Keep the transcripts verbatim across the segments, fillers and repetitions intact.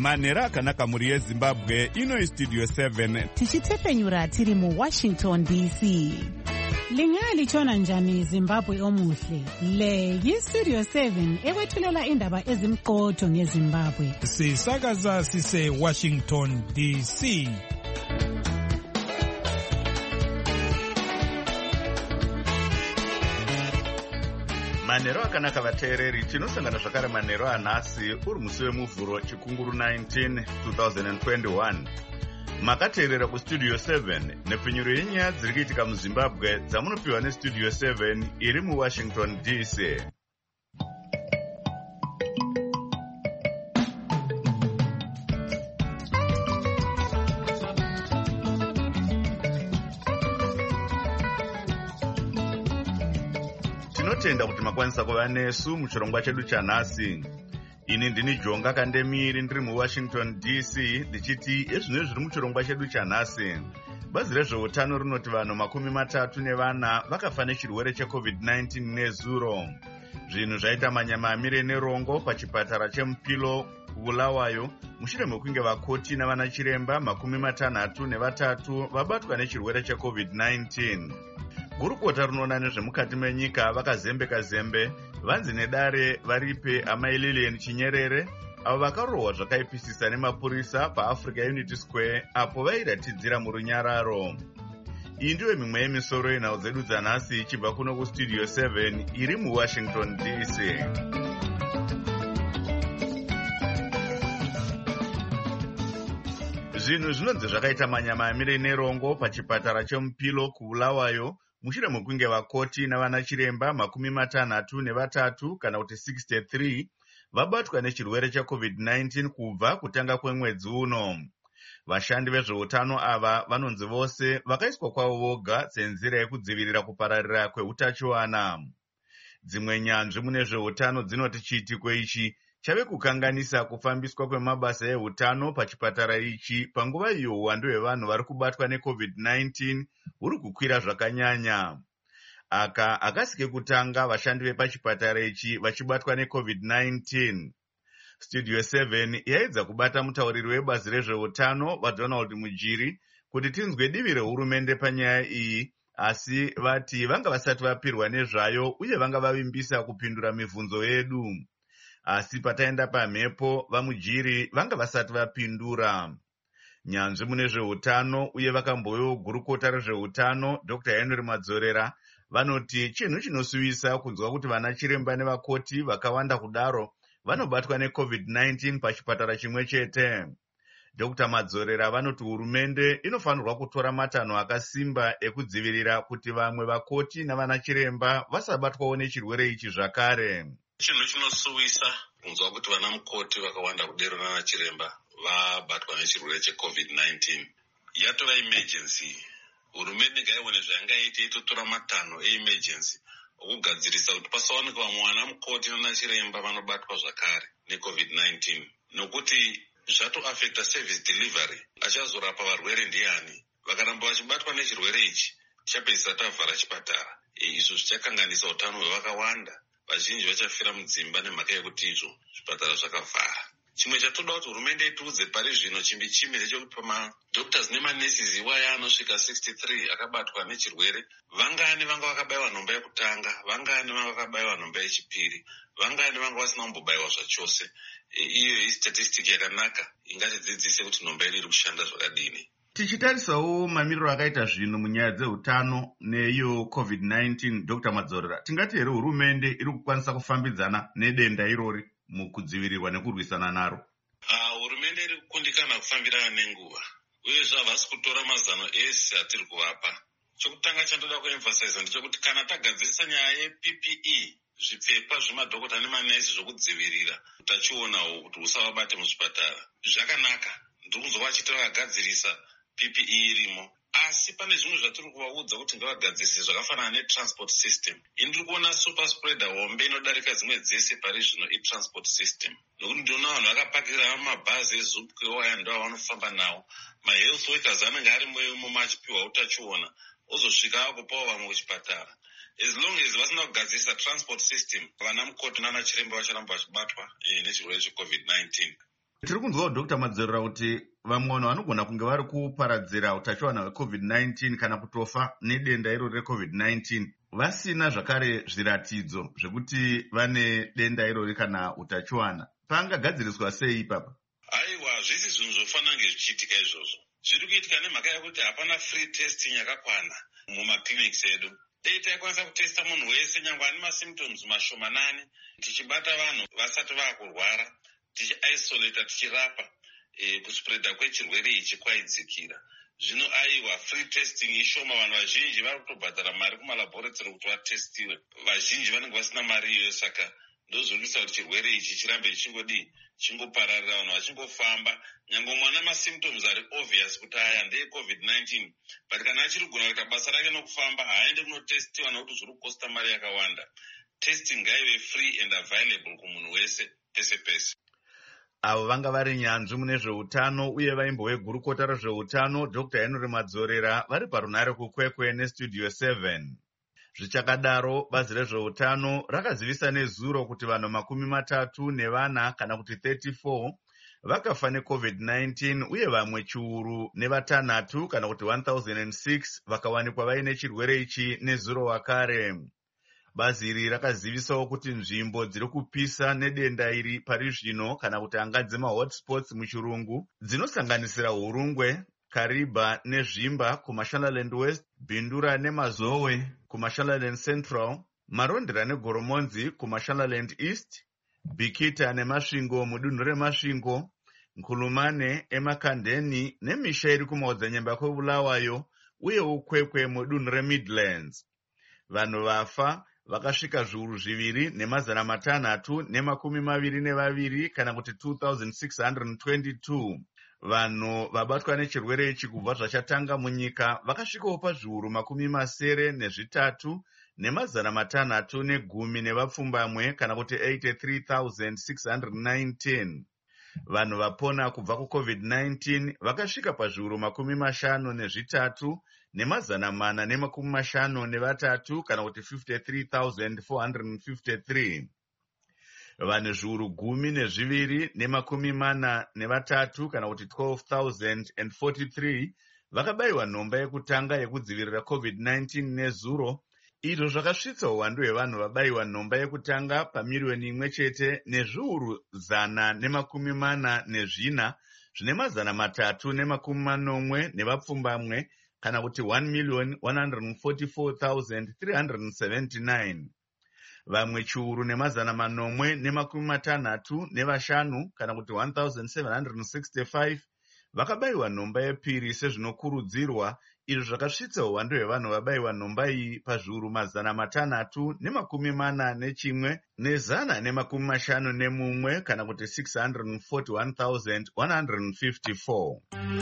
Manhero akanaka muri yeZimbabwe, ino iStudio seven. Tichitefenyura tiri mu Washington D C. Lingali chona njani Zimbabwe omuhle. Le yiStudio seven ewethulela indaba ezimqotho ngeZimbabwe. Sisakaza sise Washington D C. Manhero akanaka vateereri, tinosangana zvakare manhero anhasi uri musi wemuvhuro chikunguru nineteen twenty twenty-one. Makateerera kuStudio seven nepfenyuro yenyaya dziri kuitika muZimbabwe dzamunopiwa neStudio seven iri muWashington D C. Tinotenda kuti makwanisa kuva nesu muchirongwa chedu chanhasi. Ini ndini Jonga Kandemiri ndiri muWashington D C ndichiti ezvino zviri muchirongwa chedu chanhasi. Bazi rezveutano rinoti vanhu makumi matatu nevana vakafa nechirwere checovid nineteen nezuro. Zvinhu zvaita manyama amire nerongo pachipatara cheMupilo kuBulawayo mushure mekunge vakoti navana chiremba makumi matanhatu nevatatu vabatwa nechirwere checovid nineteen. Gurukota rinoona nezvemukati menyika vakazembeka zembe vanzi nedare varipe amai Lilian Chinyerere avo vakarohwa zvakaipisisa nemapurisa paAfrica Unity Square apo vairatidzira murunyararo. Iyi ndiyo mimwe yemisoro yenhau dzedu dzanhasi ichibva kuno kuStudio seven iri muWashington D C. Zvinhu zvinonzi zvakaita manyama amire nerongo pachipatara cheMupilo kuBulawayo mushure mekunge vakoti navana chiremba makumi matanhatu nevatatu kana kuti sixty-three vabatwa nechirwere checovid nineteen kubva kutanga kwemwedzi uno. Vashandi vezveutano ava vanonzi vose vakaiswa kwavo voga senzira yekudzivirira kupararira kweutachiwana. Dzimwe nyanzvi mune zveutano dzinoti chiitiko ichi chave kukanganisa kufambiswa kwemabasa eutano pachipatara ichi panguva iyo uwandu hwevanhu vari kubatwa necovid nineteen huri kukwira zvakanyanya. Aka akasike kutanga vashandi vepachipatara ichi vachibatwa necovid nineteen. Studio seven yaedza kubata mutauriri webazi rezveutano vaDonald Mujiri kuti tinzwe divi rehurumende panyaya iyi, asi vati vanga vasati vapirwa nezvayo uye vanga vavimbisa kupindura mibvunzo yedu. Asi pataenda pamhepo vaMujiri vanga vasati vapindura. Nyanzvi mune zveutano uye vakamboyo gurukota rezveutano Doctor Henry Madzorera vanoti chinhu chinosuvisa kunzwa kuti vana chiremba nevakoti vakawanda kudaro vanobatwa necovid nineteen pachipatara chimwe chete. Doctor Madzorera vanoti hurumende inofanirwa kutora matanho akasimba ekudzivirira kuti vamwe vakoti navana chiremba vasabatwawo nechirwere ichi zvakare. Chinhu chinosuvisa kunzwa kuti vana mukoti vakawanda kudero nana chiremba vabatwa nechirwere checovid nineteen. Yatova emergency. Hurumende ngaione zvaingaita itotora matanho eemergency okugadzirisa kuti pasawanikwa vamwe vana mukoti nana chiremba vanobatwa zvakare necovid nineteen. Nokuti zvatoaffecta service delivery. Achazorapa varwere ndiani? Vakaramba vachibatwa nechirwere ichi tichapedzisa tavhara chipatara. Izvo zvichakanganisa utano hwevakawanda. Vazhinji vachafira mudzimba nemhaka yekuti izvo zvipatara zvakavhara. Chimwe chatoda kuti hurumende ituudze pari zvino chimbi chimwe ndechekuti pamadoctors nemanurses iwaya anosvika sixty-three akabatwa nechirwere, vangani vanga vakabayiwa nhomba yekutanga, vangani vanga vakabayiwa nhomba yechipiri, vangani vanga vasina kumbobayiwa zvachose. Iyo istatistic yakanaka ingatidzidzise kuti nhomba yedu iri kushanda zvakadini. Tichitarisawo mamiriro akaita zvinhu munyaya dzeutano neiyo covid nineteen, Doctor Madzorera, tingati here hurumende iri kukwanisa kufambidzana nedenda irori mukudzivirirwa nekurwisana naro? Uh, hurumende iri kukundikana kufambirana nenguva uyezve havasi kutora mazano ese atiri kuvapa. Chokutanga chandoda kuemphasize ndechekuti kana tagadzirisa nyaya yeP P E, zvipfekwa zvemadhokota nemanesi zvokudzivirira utachiona kuti usavabate muzvipatara, zvakanaka. Ndiri kuzwa vachiti vakagadzirisa P P E irimo, asi pane zvimwe zvatiri kuvaudza kuti ngavagadzirise zvakafanana netransport system. Indiri kuona super spreader hombe inodarika dzimwe dzese pari zvino itransport system. Nokuti ndiona vanhu vakapakira mabhazi ezupwe waya ndo avanofamba nawo. Mahealth workers anenge ari mumo achipiwa utachiona ozosvika akupawo vamwe kuchipatara. As long as vasina kugadzirisa transport system, vana mukoti nana chiremba vacharamba vachibatwa nechirwere checovid nineteen. Tiri kunzwawo Doctor Madzorera kuti vamwe vanhu vanogona kunge vari kuparadzira utachiwana hwecovid nineteen kana kutofa nedenda iro recovid nineteen vasina zvakare zviratidzo zvekuti vane denda irori kana utachiwana. Pangagadziriswa sei ipapa? Aiwa, zvisi zvinhu zvofanira kunge zvichiitika izvozvo. Zviri kuitika nemhaka yekuti hapana free testing yakakwana mumaclinics edu. Dei taikwanisa kutesta munhu wese nyangwe ane masymptoms mashomanani, tichibata vanhu vasati vakurwara, tichiisolata, tichirapa, e, kuspreada kwechirwere ichi kwaidzikira. Zvino aiwa, free testing ishoma, vanhu vazhinji vari kutobhadhara mari kumalaboratory kuti vatestiwe. Vazhinji vanenge vasina mari iyoyo, saka ndozvinoita kuti chirwere ichi chirambe chingodi chingopararira, vanhu vachingofamba, nyangwe mwana masymptoms ari obvious kuti aya ndeye covid nineteen, but kana achiri kugona kuita basa rake nokufamba, haaende kunotestiwa nokuti zviri kukosta mari yakawanda. Testing ngaive free and available kumunhu wese pese pese. Avo vanga vari nyanzvi mune zveutano uye vaimbo wegurukota rezveutano Doctor Henry Madzorera vari parunare kukwekwe nestudio seven. Zvichakadaro, bazi rezveutano rakazivisa nezuro kuti vanhu makumi matatu nevana kana kuti thirty-four vakafa necovid nineteen uye vamwe chiuru nevatanhatu kana kuti one thousand six vakawanikwa vaine chirwere ichi nezuro wakare. Bazi iri rakazivisawo kuti nzvimbo dziri kupisa nedenda iri pari zvino kana kuti angadzi mahotspots muchirungu dzinosanganisira Hurungwe, Kariba neZvimba kuMashonaland West, Bindura neMazowe kuMashonaland Central, Marondera neGoromonzi kuMashonaland East, Bikita neMasvingo mudunhu reMasvingo, Nkulumane, eMakandeni nemisha iri kumaodzanyemba kweBulawayo uye ukwekwe mudunhu reMidlands. Vanhu vafa vakasvika zviuru zviviri nemazana matanhatu nemakumi maviri nevaviri kana kuti two thousand six hundred twenty-two. Vanhu vabatwa nechirwere ichi kubva zvachatanga munyika vakasvikawo pazviuru makumi masere nezvitatu nemazana matanhatu negumi nevapfumbamwe kana kuti eighty-three thousand six hundred nineteen. Vanhu vapona kubva kucovid nineteen vakasvika pazviuru makumi mashanu nezvitatu nemazana mana nemakumi mashanu nevatatu kana kuti fifty-three thousand four hundred fifty-three. Vanhu zviuru gumi nezviviri nemakumi mana nevatatu kana kuti twelve thousand forty-three vakabayiwa nhomba yekutanga yekudzivirira covid nineteen nezuro. Izvo zvakasvitsa uwandu hwevanhu vabayiwa nhomba yekutanga pamiriyoni imwe chete nezviuru zana nemakumi mana nezvina zvine mazana matatu nemakumi manomwe nevapfumbamwe kana kuti one million one hundred forty-four thousand three hundred seventy-nine. Vamwe chiuru nemazana manomwe nemakumi matanhatu nevashanu kana kuti one thousand seven hundred sixty-five vakabayiwa nhomba yepiri sezvinokurudzirwa. Izvo zvakasvitsa uwandu hwevanhu vabayiwa nhomba iyi pazviuru mazana matanhatu nemakumi mana nechimwe nezana nemakumi mashanu nemumwe kana kuti six hundred forty-one thousand one hundred fifty-four.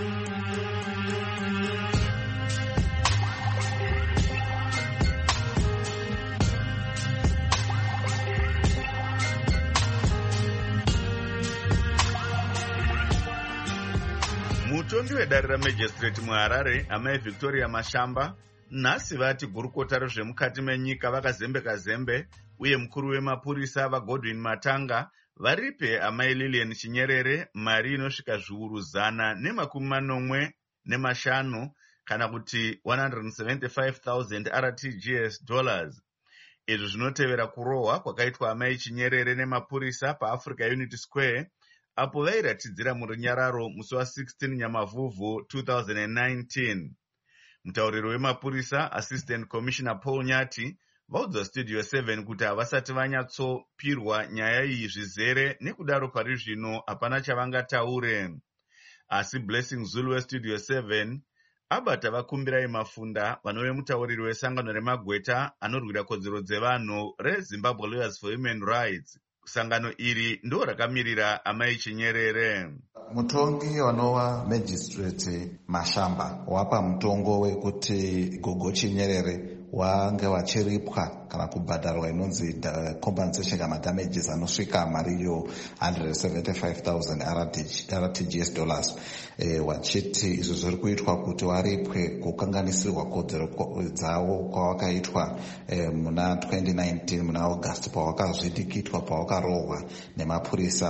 Mutongi wedare ramajistrate muHarare, amai Victoria Mashamba, nhasi vati gurukota rezvemukati menyika vakazembeka zembe uye mukuru wemapurisa vaGodwin Matanga varipe amai Lilian Chinyerere mari inosvika zviuru zana nemakumi manomwe nemashanu kana kuti one hundred seventy-five thousand R T G S dollars. Izvi zvinotevera kurohwa kwakaitwa amai Chinyerere nemapurisa paAfrica Unity Square apo vairatidzira murunyararo musi wa16 Nyamavhuvhu two thousand nineteen. Mutauriri wemapurisa Assistant Commissioner Paul Nyati vaudza Studio seven kuti havasati vanyatsopirwa nyaya iyi zvizere nekudaro pari zvino hapana chavangataure. Asi Blessing Zulu weStudio seven abata vakumbirai Mafunda vanove mutauriri wesangano remagweta anorwira kodzero dzevanhu reZimbabwe Lawyers for Human Rights. Sangano iri ndo rakamirira amai Chinyerere. Mutongi wanova magistrate Mashamba wapa mutongo wekuti gogo Chinyerere wange vachiripwa kana kubhadharwa inonzi compensation kana damages anosvika mariyo one hundred seventy-five thousand R T G S dollars. E, wachiti izvo zviri kuitwa kuti varipwe kukanganisirwa kodzero dzavo kwavakaitwa e, muna twenty nineteen muna August pawakazvidikitwa pawakarohwa nemapurisa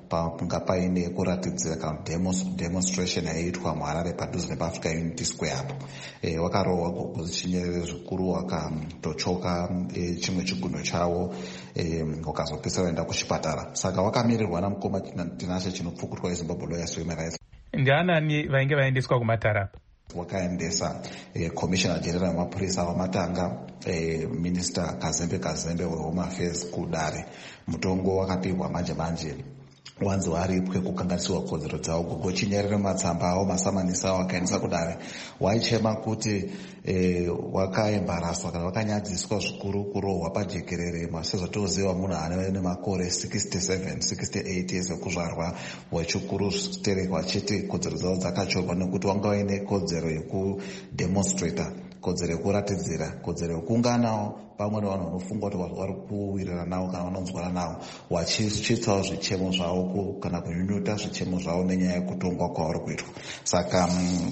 pakunga paine kuratidzira kana demonstration yaiitwa muHarare padhuze nepaAfrica Unity Square apo. E, wakarohwa Gogochi Chinyerere zvikuru, wakatochoka e, chimwe chiguno chavo e, wakazopedzisira waenda kuchipatara. Saka wakamirirwa namukoma Tinashe chinopfukutwa eZimbabwe Lawyers for Human Rights. Ndianani vainge vaendeswa kumatara? Wakaendesa eh, Commissioner General wamapurisa wamatanga eh, Minister Kazembe Kazembe weHome Affairs kudare. Mutongo wakapihwa manje manje wanzi waripwe kukanganiswa kodzero dzavo. Gogochi Chinyerere matsamba avo masamanisa wakaendesa kudare waichema kuti eh, wakaembaraswa kana wakanyadziswa zvikuru kurohwa pajekerere. Masezotoziva munhu ane nemakore sixty-seven sixty-eight years ekuzvarwa wechikuru terekwa chete kodzero dzavo dzakachorwa nekuti wanga waine kodzero yekudemonstrata, kodzero yekuratidzira, kodzero yekuunganawo pamwe nevanhu vanofungwa kuti vari kuwirirana navo kana vanonzwana navo, vachichitsawo zvichemo zvavo kana kunyunyuta zvichemo zvavo nenyaya yekutongwa kwavari kuitwa. Saka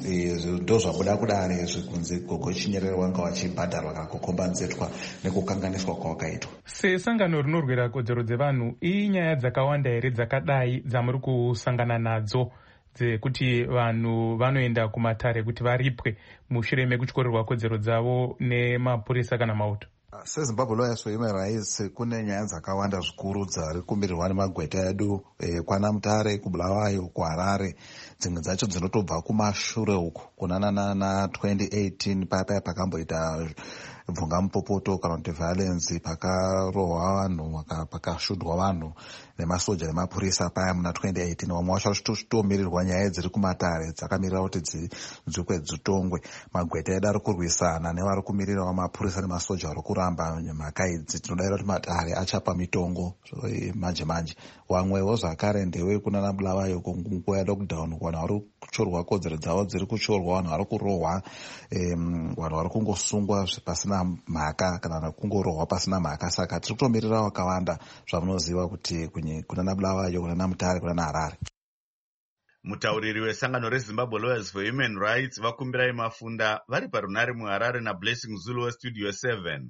ndo zvabuda kudare zvikunzi Gogochi Chinyerere wanga vachibhadharwa kana kukombanzetswa nekukanganiswa kwawakaitwa. Sesangano rinorwira kodzero dzevanhu, inyaya dzakawanda here dzakadai dzamuri kusangana nadzo dzekuti vanhu vanoenda kumatare kuti varipwe mushure mekuchorerwa kodzero dzavo nemapurisa kana mauto? SeZimbabwe Lawyers for Human Rights kune nyaya dzakawanda zvikuru dzari kumirirwa nemagweta edu eh, kwaNamutare, kuBulawayo, kuHarare. Dzimwe dzacho dzinotobva kumashure uku kunana na twenty eighteen paya pakamboita bvungamupopoto kana kuti violence, pakarohwa vanhu pakashudhwa vanhu nemasoja nemapurisa paya muna twenty eighteen. Vamwe vacho vachitomirirwa nyaya dziri kumatare dzakamirira kuti dzidzukwe dzitongwe. Magweta edu ari kurwisana nevari kumirirawo mapurisa nemasoja vari kuramba mhaka idzi. Tinodavira kuti matare achapa mitongo manje manje. Vamwewo zvakare ndewe kunana Bulawayo kunguva yelockdown, vanhu vari kuchorwa kodzero dzavo dziri kuchorwa, vanhu vari kurohwa, vanhu vari kungosungwa pasina mhaka kana kungorohwa pasina mhaka. Saka tiri kutomirira wakawanda zvamunoziva kuti kunana Bulawayo, kunana Mutare, kunana Harare. Mutauriri wesangano reZimbabwe Lawyers for Human Rights vakumbirai Mafunda vari parunare muHarare naBlessing Zulu weStudio seven.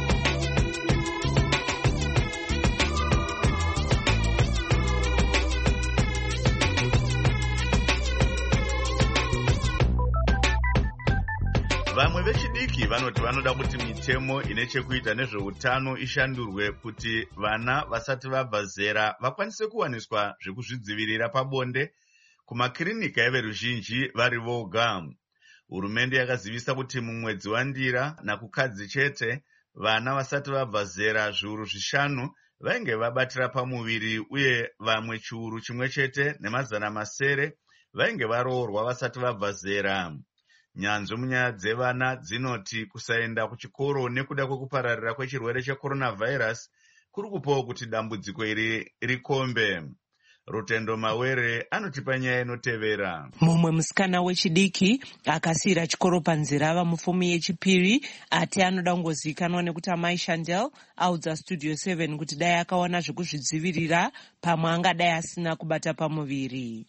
Vamwe vechidiki vanoti vanoda kuti mitemo ine chekuita nezveutano ishandurwe kuti vana vasati vabva zera vakwanise kuwaniswa zvekuzvidzivirira pabonde kumakirinika everuzhinji vari voga. Hurumende yakazivisa kuti mumwedzi waNdira nakukadzi chete vana vasati vabva zera zviuru zvishanu vainge vabatira pamuviri, uye vamwe chiuru chimwe chete nemazana masere vainge varoorwa vasati vabva zera. Nyanzvi munyaya dzevana dzinoti kusaenda kuchikoro nekuda kwekupararira kwechirwere checoronavirus kuri kupawo kuti dambudziko iri rikombe. Rutendo Mawere anotipa nyaya inotevera. Mumwe musikana wechidiki akasira chikoro panzira ava mupfumi yechipiri ati anoda kungozivikanwa nekuti amai Chandel audza Studio seven kuti dai akawana zvekuzvidzivirira pamwe angadai asina kubata pamuviri.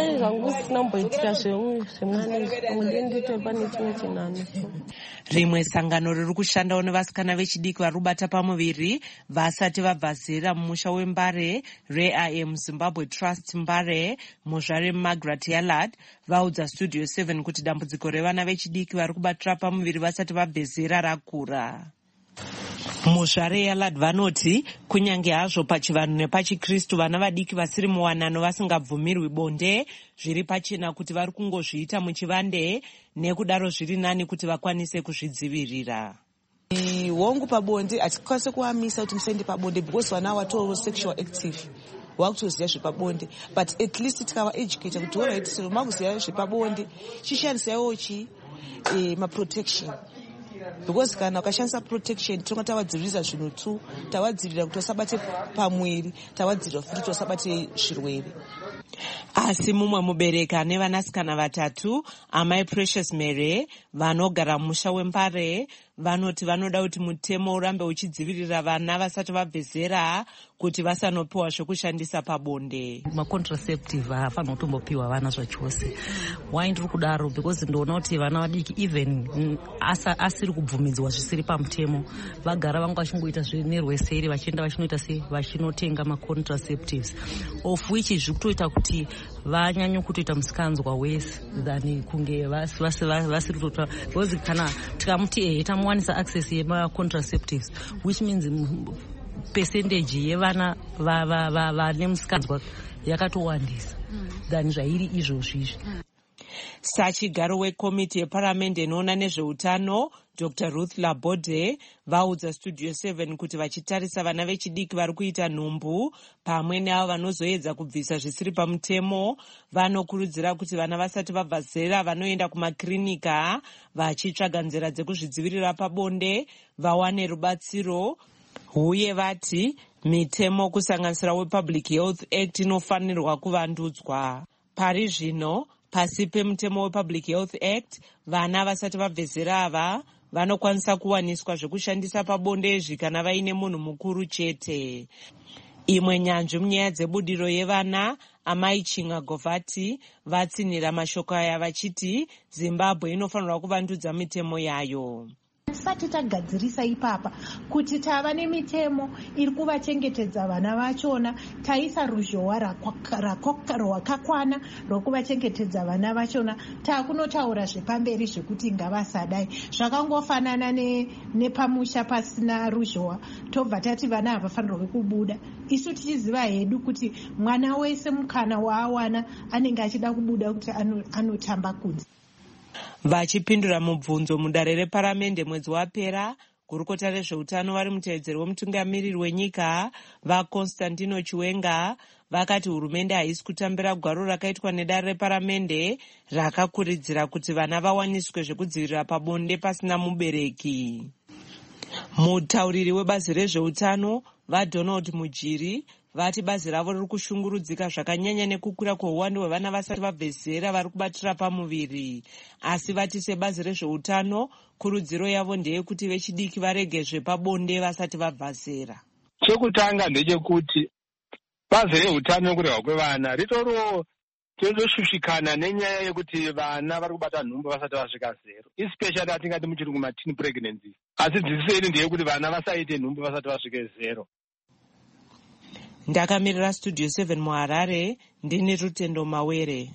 Rimwe sangano riri kushandawo nevasikana vechidiki vari kubata pamuviri vasati vabva zera mumusha weMbare reI am Zimbabwe Trust Mbare muzvare Margaret Yallard vaudza Studio seven kuti dambudziko revana vechidiki vari kubatira pamuviri vasati vabve zera rakura. Muzvare Yallard vanoti kunyange hazvo pachivanhu nepachikristu vana vadiki vasiri muwanano vasingabvumirwi bonde, zviri pachena kuti vari kungozviita muchivande, nekudaro zviri nani kuti vakwanise kuzvidzivirira. Hongu pabonde hatikwanise kuamisa kuti musaende pabonde because vana vato sexual active wakutoziva zvepabonde, but at least tikavaeducata kuti alright sero makuziva zvepabonde chishandisaiwo chi maprotection, because kana ukashandisa protection tinonga tavadzivirisa zvinhu tu, tavadzivirira kuti vasabate pamwiri, tavadzivirira futi kuti vasabate zvirwere. Asi mumwe mubereki ane vanasikana vatatu, amai Precious Mere vanogara mumusha weMbare vanoti vanoda kuti mutemo urambe uchidzivirira vana vasati vabve zera kuti vasanopiwa zvekushandisa pabonde. Macontraceptive haafanira kutombopiwa vana zvachose. Why ndiri kudaro? Because ndoona kuti vana vadiki even asa asiri kubvumidzwa zvisiri pamutemo vagara vanga vachingoita zvenerweseri vachienda vachinoita sei vachinotenga macontraceptives, of which zviri kutoita kuti vanyanye kutoita musikanzwa wese than kunge vasiri kutotora. Because kana tikamuti eh tamuwanisa access yemacontraceptives, which means percentage yevana vane musikanzwa yakatowandisa than zvairi izvozvo izvi. Sachigaro wekomiti yeparamende inoona nezveutano Doctor Ruth Labode vaudza Studio seven kuti vachitarisa vana vechidiki vari kuita nhumbu pamwe neavo vanozoedza kubvisa zvisiri pamutemo, vanokurudzira kuti vana vasati vabva zera vanoenda kumakirinika vachitsvaga nzira dzekuzvidzivirira pabonde vawane rubatsiro. Uye vati mitemo kusanganisira wePublic Health Act inofanirwa kuvandudzwa. Pari zvino pasi pemutemo wePublic Health Act vana vasati vabve zera ava vanokwanisa kuwaniswa zvekushandisa pabonde kana vaine munhu mukuru chete. Imwe nyanzvi munyaya dzebudiro yevana Amai Chinga Govati vatsinira mashoko aya vachiti Zimbabwe inofanirwa kuvandudza mitemo yayo. Tisati tagadzirisa ipapa kuti tava nemitemo iri kuvachengetedza vana vachona, taisa ruzhowa rwakakwana rwokuvachengetedza vana vachona, takunotaura zvepamberi zvekuti ngavasadai. Zvakangofanana nepamusha pasina ruzhowa, tobva tati vana havafanirwi kubuda. Isu tichiziva hedu kuti mwana wese mukana waawana anenge achida kubuda kuti anotamba kunze. Vachipindura mubvunzo mudare reparamende mwedzi wapera, gurukota rezveutano vari mutevedzeri wemutungamiriri wenyika vaConstantino Chiwenga vakati hurumende haisi kutambira gwaro rakaitwa nedare reparamende rakakuridzira kuti vana vawaniswe zvekudzivirira pabonde pasina mubereki. Mutauriri webazi rezveutano vaDonald Mujiri vati bazi ravo riri kushungurudzika zvakanyanya nekukwira kweuwandu hwevana vasati vabve zera vari kubatira pamuviri, asi vati sebazi rezveutano kurudziro yavo ndeyekuti vechidiki varege zvepabonde vasati vabva zera. Chekutanga ndechekuti bazi reutano kurehwa kwevana ritoriwo tozoshushikana nenyaya yekuti vana vari kubata nhumbu vasati vasvika zero, especially atingati muchirungu mateen pregnancy, asi dziseri ndeyekuti vana vasaite nhumbu vasati vasvike zero. Ndakamirira Studio seven muHarare, ndini Rutendo Mawere.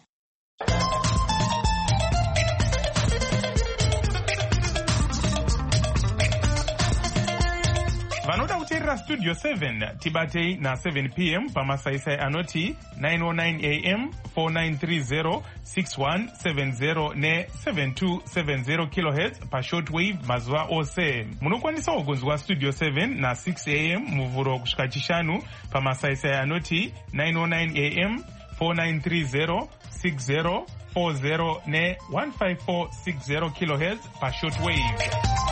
Vanoda kuteerera Studio seven tibatei na seven p m pamasaisai anoti nine oh nine a m four nine three zero six one seven zero ne seven two seven zero kilohertz pashortwave mazuva ose. Munokwanisawo kunzwa Studio seven na six a m muvhuro kusvika chishanu pamasaisai anoti nine oh nine a m four nine three zero six zero four zero ne one five four six zero kilohertz pashortwave.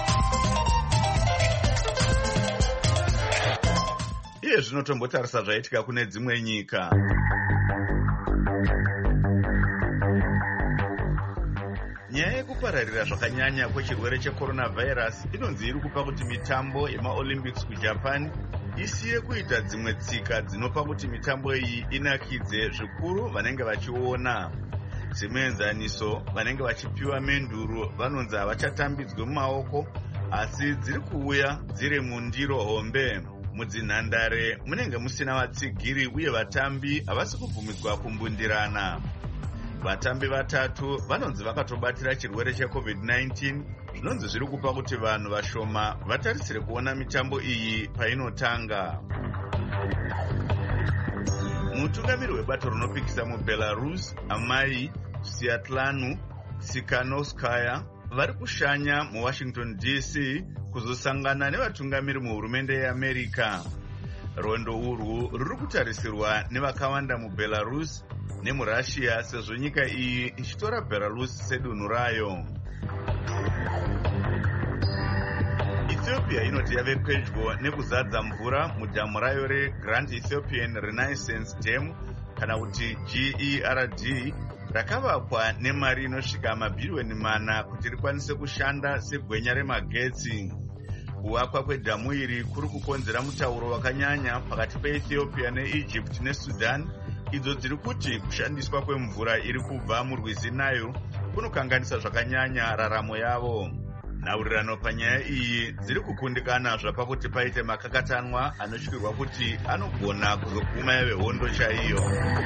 Iye zvinotombotarisa zvaitika kune dzimwe nyika. Nyaya yekupararira zvakanyanya kwechirwere checoronavirus inonzi iri kupa kuti mitambo yemaolympics kuJapan isiye kuita dzimwe tsika dzinopa kuti mitambo iyi inakidze zvikuru vanenge vachiona. Semuenzaniso, vanenge vachipiwa menduru vanonzi havachatambidzwe mumaoko asi dziri kuuya dziri mundiro hombe. Mudzinhandare munenge musina vatsigiri uye vatambi havasi kubvumidzwa kumbundirana. Vatambi vatatu vanonzi vakatobatira chirwere checovid nineteen zvinonzi zviri kupa kuti vanhu vashoma vatarisire kuona mitambo iyi painotanga. Mutungamiri webato rinopikisa muBelarus Amai Sviatlana Tsikhanouskaya vari kushanya muWashington D C kuzosangana nevatungamiri muhurumende yeAmerica. Rwendo urwu ruri kutarisirwa nevakawanda muBelarus nemuRussia sezvo nyika iyi ichitora Belarus sedunhu rayo. Ethiopia inoti yave pedyo nekuzadza mvura mudhamu rayo reGrand Ethiopian Renaissance Dam kana kuti G E R D rakavakwa nemari inosvika mabhiriyoni mana kuti rikwanise kushanda segwenya remagetsi. Kuvakwa kwedhamu iri kuri kukonzera mutauro wakanyanya pakati peEthiopia neEgypt neSudan, idzo dziri kuti kushandiswa kwemvura iri kubva murwizi Nile kunokanganisa zvakanyanya raramo yavo. Nhaurirano panyaya iyi dziri kukundikana zvapakuti paite makakatanwa anotyirwa kuti anogona kuzoguma yave hondo chaiyo.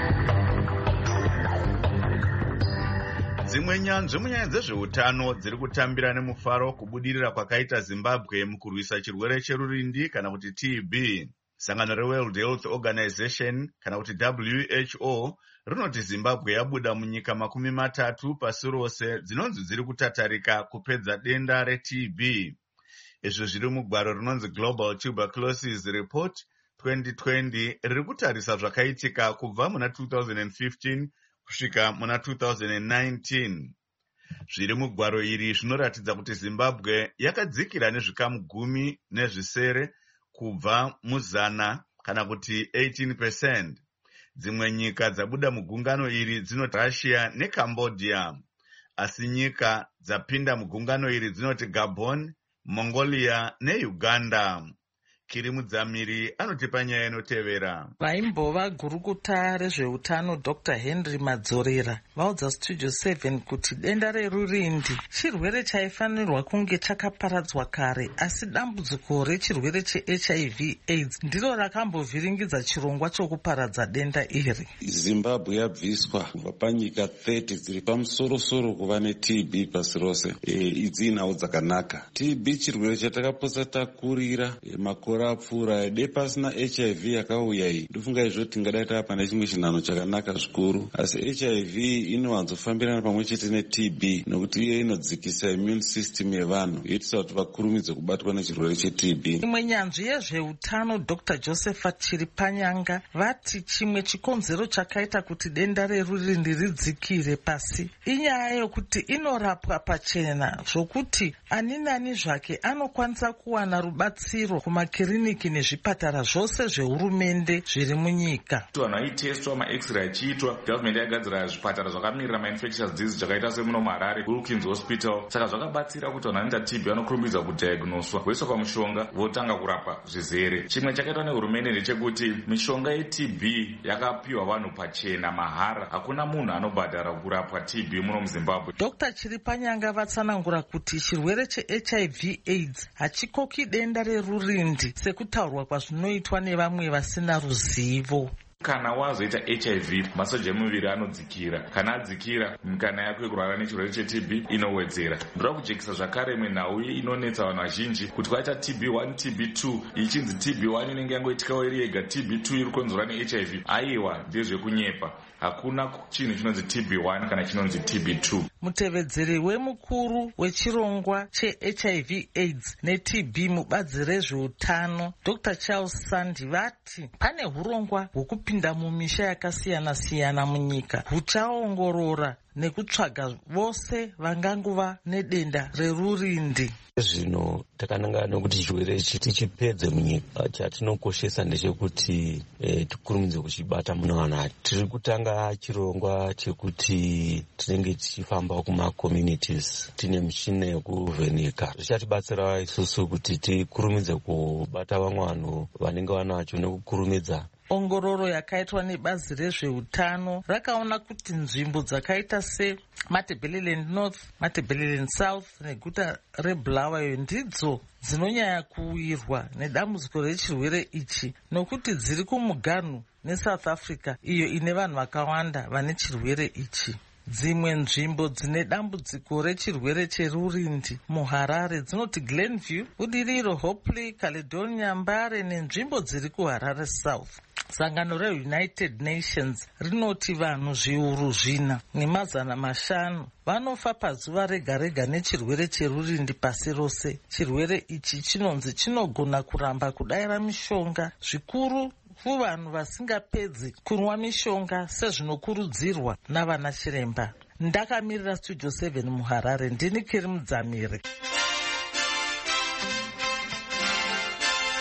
Dzimwe nyanzvi munyaya dzezveutano dziri kutambira nemufaro kubudirira kwakaita Zimbabwe mukurwisa chirwere cherurindi kana kuti T B. Sangano reWorld Health Organization kana kuti W H O rinoti Zimbabwe yabuda munyika makumi matatu pasi rose dzinonzi dziri kutatarika kupedza denda reT B. Izvi zviri mugwaro rinonzi Global Tuberculosis Report twenty twenty riri kutarisa zvakaitika kubva muna two thousand fifteen kusvika muna two thousand nineteen. Zviri mugwaro iri zvinoratidza kuti Zimbabwe yakadzikira nezvikamu gumi nezvisere kubva muzana kana kuti eighteen percent. Dzimwe nyika dzabuda mugungano iri dzinoti Russia neCambodia. Asi nyika dzapinda mugungano iri dzinoti Gabon, Mongolia neUganda. Kiri Mudzamiri anotipa nyaya inotevera. Vaimbova gurukuta rezveutano Doctor Henry Madzorera vaudza Studio seven kuti denda rerurindi chirwere chaifanirwa kunge chakaparadzwa kare, asi dambudziko rechirwere cheH I V AIDS ndiro rakambovhiringidza chirongwa chokuparadza denda iri. Zimbabwe yabviswa kubva panyika thirty dziri pamusoro-soro kuva neT B pasi rose. E, idzi nhau dzakanaka. T B chirwere chatakapotsa takurira e, makore apfuura de pasina H I V yakauya iyi. Ndofunga izvo tingadai tava nechimwe chinhano chakanaka zvikuru, asi H I V inowanzofambirana pamwe chete neT B nokuti iye inodzikisa immune system yevanhu yoitisa kuti vakurumidze kubatwa nechirwere cheT B. Imwe nyanzvi yezveutano Doctor Josephat Chiripanyanga vati chimwe chikonzero chakaita kuti denda rerurindi ridzikire pasi inyaya yokuti inorapwa pachena, zvokuti ani nani zvake anokwanisa kuwana rubatsiro kumakiriniki nezvipatara zvose zvehurumende zviri munyika. Vanhu vaitestwa ma-x-ray achiitwa, government yagadzira zvipatara zvakamirira ma-infectious disease zvakaita semuno Harare, Wilkins Hospital. Saka zvakabatsira kuti vanhu vanoita T B vanokurumbidza kudiagnoswa, voiswa pamushonga, votanga kurapa zvizere. Chimwe chakaitwa nehurumende ndechekuti mishonga yeT B yakapiwa vanhu pachena mahara. Hakuna munhu anobhadhara kurapwa T B muno muZimbabwe. Doctor Chiripanyanga vatsanangura kuti chirwere cheH I V AIDS hachikoki denda rerurindi sekutaurwa kwazvinoitwa nevamwe vasina ruzivo. Kana wazoita H I V masoja emuviri anodzikira. Kana adzikira mikana yako yekurwara nechirwere cheT B inowedzera. Ndoda kujekisa zvakare imwe nhau inonetsa vanhu vazhinji kuti kwaita T B one T B two ichinzi T B one inenge yangoitikawo iri yega, T B two iri kukonzerwa neH I V. Aiwa ndezvekunyepa. Hakuna chinhu chinonzi T B one kana chinonzi T B two. Mutevedzeri wemukuru wechirongwa cheH I V AIDS neT B mubazi rezveutano Doctor Charles Sandi vati pane hurongwa hwekupinda mumisha yakasiyana siyana munyika huchaongorora nekutsvaga vose vangangova nedenda rerurindi. Zvino takanangana nokuti chirwere ichi tichipedze munyika, chatinokoshesa ndechekuti e, tikurumidze kuchibata muna vanhu. Tiri kutanga chirongwa chekuti tinenge tichifamba kuma-communities tine michina yekuvheneka. Zvichatibatsira isusu kuti tikurumidze kubata vamwe vanhu vanenge vanacho nekukurumidza. Ongororo yakaitwa nebazi rezveutano rakaona kuti nzvimbo dzakaita se Matabeleland North, Matabeleland South neguta reBulawayo ndidzo dzinonyanya kuwirwa nedambudziko rechirwere ichi nokuti dziri kumuganhu neSouth Africa iyo ine vanhu vakawanda vane chirwere ichi. Dzimwe nzvimbo dzine dambudziko rechirwere cherurindi muHarare dzinoti Glenview, Budiriro, Hopley, Caledonia, Mbare nenzvimbo dziri kuHarare South. Sangano reUnited Nations rinoti vanhu zviuru zvina nemazana mashanu vanofa pazuva rega rega nechirwere cherurindi pasi rose. Chirwere ichi chinonzi chinogona kuramba kudayira mishonga zvikuru kuvanhu vasingapedzi kunwa mishonga sezvinokurudzirwa navana chiremba. Ndakamirira Studio seven muHarare, ndini Kiri Mudzamiri.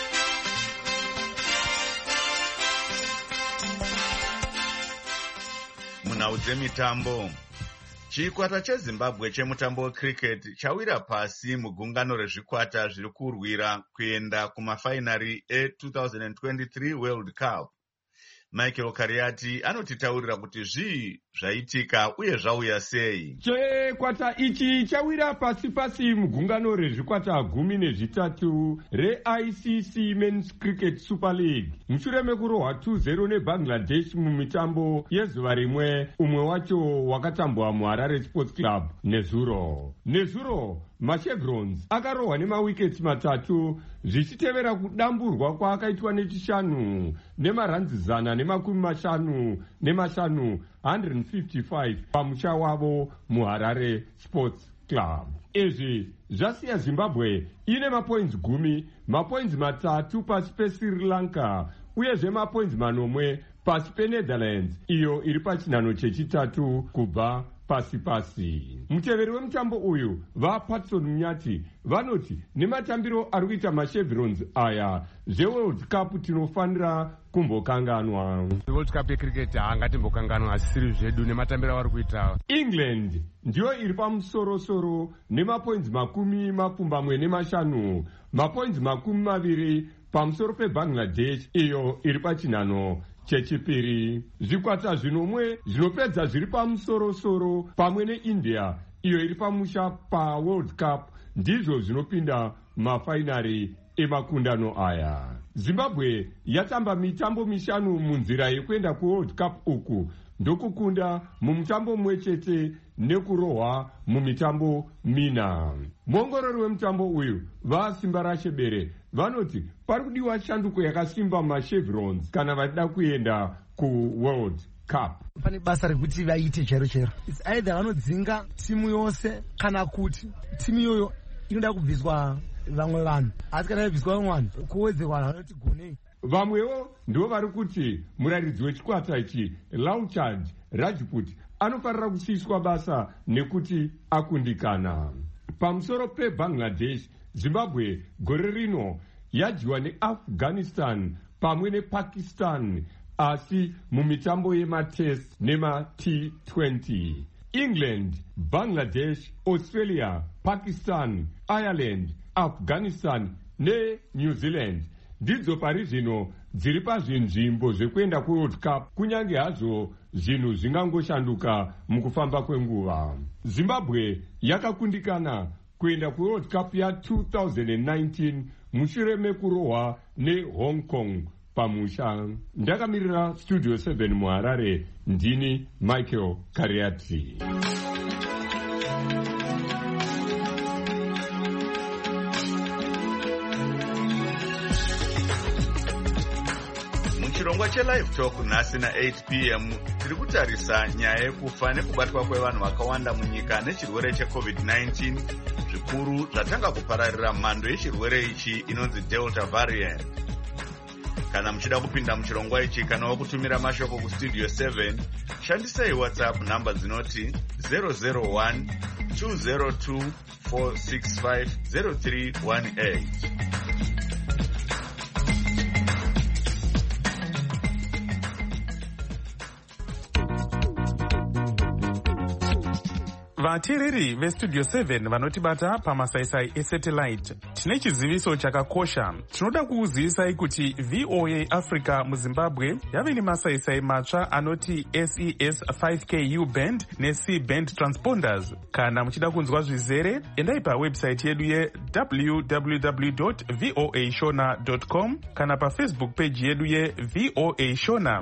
Munhau munhau dzemitambo. Chikwata cheZimbabwe chemutambo wecricket chawira pasi mugungano rezvikwata zviri kurwira kuenda kumafainari e-twenty twenty-three World Cup. Michael Kariati anotitaurira kuti zvii zvaitika uye zvauya sei. Chikwata ichi chawira pasi pasi mugungano rezvikwata gumi nezvitatu re-I C C Men's Cricket Super League mushure mekurohwa two zero neBangladesh mumitambo yezuva rimwe, umwe wacho wakatambwa muHarare Sports Club nezuro. Nezuro machevrons akarohwa nemawiketi matatu zvichitevera kudamburwa kwaakaitwa nechishanu nemaranzi zana nemakumi mashanu nemashanu one hundred fifty-five pamusha wavo muHarare Sports Club. Izvi zvasiya Zimbabwe ine mapoints gumi, mapoints matatu pasi peSri Lanka uyezve mapoints manomwe pasi peNetherlands iyo iri pachinhano chechitatu kubva pasi pasi. Muteveri wemutambo uyu vaPatson Munyati vanoti nematambiro ari kuita machevrons aya zveWorld Cup tinofanira kumbokanganwa. World Cup yecricket haangatimbokanganwa asiri zvedu nematambiro avari kuita. England ndiyo iri pamusorosoro nemapoints makumi mapfumbamwe nemashanu, mapoints makumi maviri pamusoro peBangladesh iyo iri pachinhano chechipiri. Zvikwata zvinomwe zvinopedza zviri pamusorosoro pamwe neIndia iyo iri pamusha paWorld Cup ndizvo zvinopinda mafainari emakundano aya. Zimbabwe yatamba mitambo mishanu munzira yekuenda kuWorld Cup uku ndokukunda mumutambo mumwe chete nekurohwa mumitambo mina. Muongorori wemutambo uyu vaSimba Rashebere vanoti pari kudiwa shanduko yakasimba machevrons kana vachida kuenda kuWorld Cup. Pane basa rekuti vaite chero chero. It's either vanodzinga timu yose kana kuti timu iyoyo inoda kubviswa vamwe vanhu. Asi kana yabviswa vamwe vanhu kuwedzerwa vanoti gonei. Vamwewo ndivo vari kuti muraridzi wechikwata ichi Lauchard Rajput anofanira kusiyiswa basa nekuti akundikana. Pamusoro peBangladesh, Zimbabwe gore rino yadyiwa neAfghanistan pamwe nePakistan asi mumitambo yematest nemaT twenty. England, Bangladesh, Australia, Pakistan, Ireland, Afghanistan neNew Zealand ndidzo pari zvino dziri pazvinzvimbo zvekuenda kuWorld Cup kunyange hazvo zvinhu zvingangoshanduka mukufamba kwenguva. Zimbabwe yakakundikana kuenda kuWorld Cup ya twenty nineteen mushure mekurohwa neHong Kong pamusha. Ndakamirira Studio seven muHarare, ndini Michael Kariati. Chirongwa cheLive Talk nhasi na-eight p m tiri kutarisa nyaya yekufa nekubatwa kwevanhu vakawanda munyika nechirwere checovid nineteen, zvikuru zvatanga kupararira mhando yechirwere ichi inonzi Delta variant. Kana muchida kupinda muchirongwa ichi kana wakutumira mashoko kustudio seven, shandisai WhatsApp namba dzinoti zero zero one two zero two four six five zero three one eight. Vateereri veStudio seven vanotibata pamasaisai esatellite, tine chiziviso chakakosha. Tinoda kuuzivisai kuti V O A Africa muZimbabwe yave nemasaisai matsva anoti S E S five K U band neC band transponders. Kana muchida kunzwa zvizere, endai pawebsite yedu ye w w w dot voa shona dot com kana pafacebook page yedu ye V O A Shona.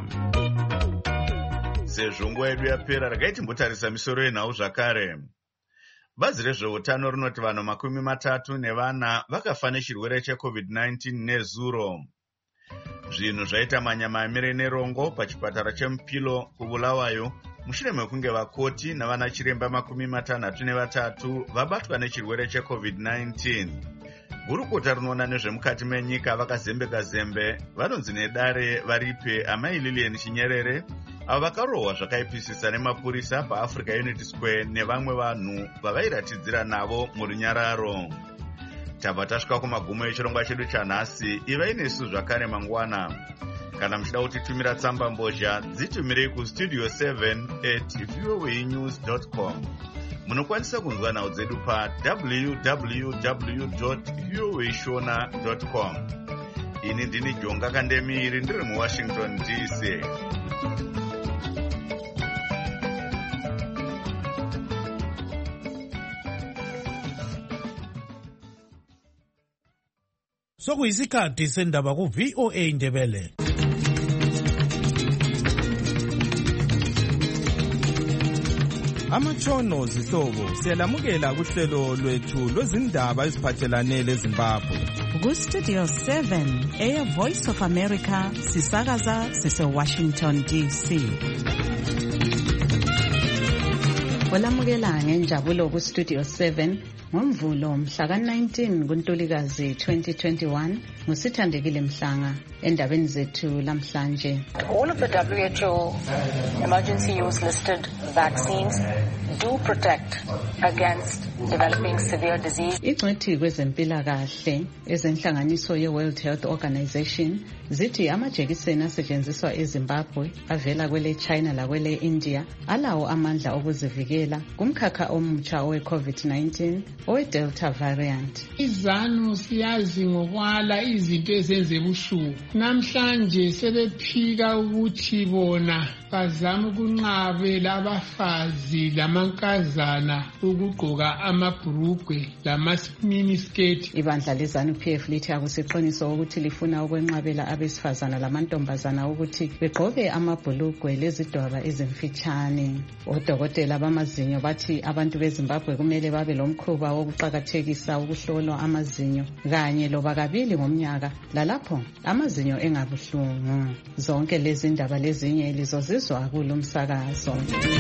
Sezvo nguva yedu yapera, regai timbotarisa misoro yenhau zvakare. Bazi rezveutano rinoti vanhu makumi matatu nevana vakafa nechirwere checovid nineteen nezuro. Zvinhu zvaita manyamamire nerongo pachipatara cheMupilo kuBulawayo mushure mekunge vakoti navana chiremba makumi matanhatu nevatatu vabatwa nechirwere checovid nineteen. Gurukota rinoona nezvemukati menyika vakazembeka zembe vanonzi nedare varipe amai Lilian Chinyerere avo vakarohwa zvakaipisisa nemapurisa paAfrica Unity Square nevamwe vanhu vavairatidzira navo murunyararo. Tabva tasvika kumagumo echirongwa chedu chanhasi. Ivai nesu zvakare mangwana. Kana muchida kutitumira tsamba mbozha, dzitumirei kustudio seven at voa news dot com. Munokwanisa kunzwa nhau dzedu pa w w w dot voa shona dot com. Ini ndini Jonga Kandemiri ndiri muWashington D C. Sokuyisikhathi sendaba ku V O A Ndebele. Amatshono zihlobo siyalamukela kuhlelo lwethu lwezindaba eziphathelane leZimbabwe. Ku Studio seven, Air Voice of America, sisakaza sise Washington D C. Olamukela ngenjabulo ku Studio seven ngomvulo mhla ka nineteen kuNtulikazi twenty twenty-one ngusithandekile Mhlanga endabeni zethu lamhlanje. All of the W H O emergency use listed vaccines do protect against developing severe disease. Ingcwethi kwezempilakahle ezenhlanganiso ye World Health Organization zithi amajekiseni asetshenziswa eZimbabwe avela kwele China la kwele India alawo amandla okuzivikela kumkhakha omutsha owe COVID nineteen owe Delta variant. Izanu siyazi ngokwala izinto ezenze busuku. Namhlanje sebephika ukuthi bona bazama ukunqabela abafazi lamankazana ukugqoka amabhurugwe lama-mini skirt. Ibandla lezanu P F lithi akusiqiniso ukuthi lifuna ukwenqabela abesifazana lamantombazana ukuthi begqoke amabhulugwe lezidwaba ezimfitshane. Odokotela bamazinyo bathi abantu beZimbabwe kumele babe lomkhuba wokuqakathekisa ukuhlolwa amazinyo kanye loba kabili ngomnyaka lalapho amazinyo engabuhlungu. Zonke lezi ndaba lezinye lizozizwa kulo msakazo.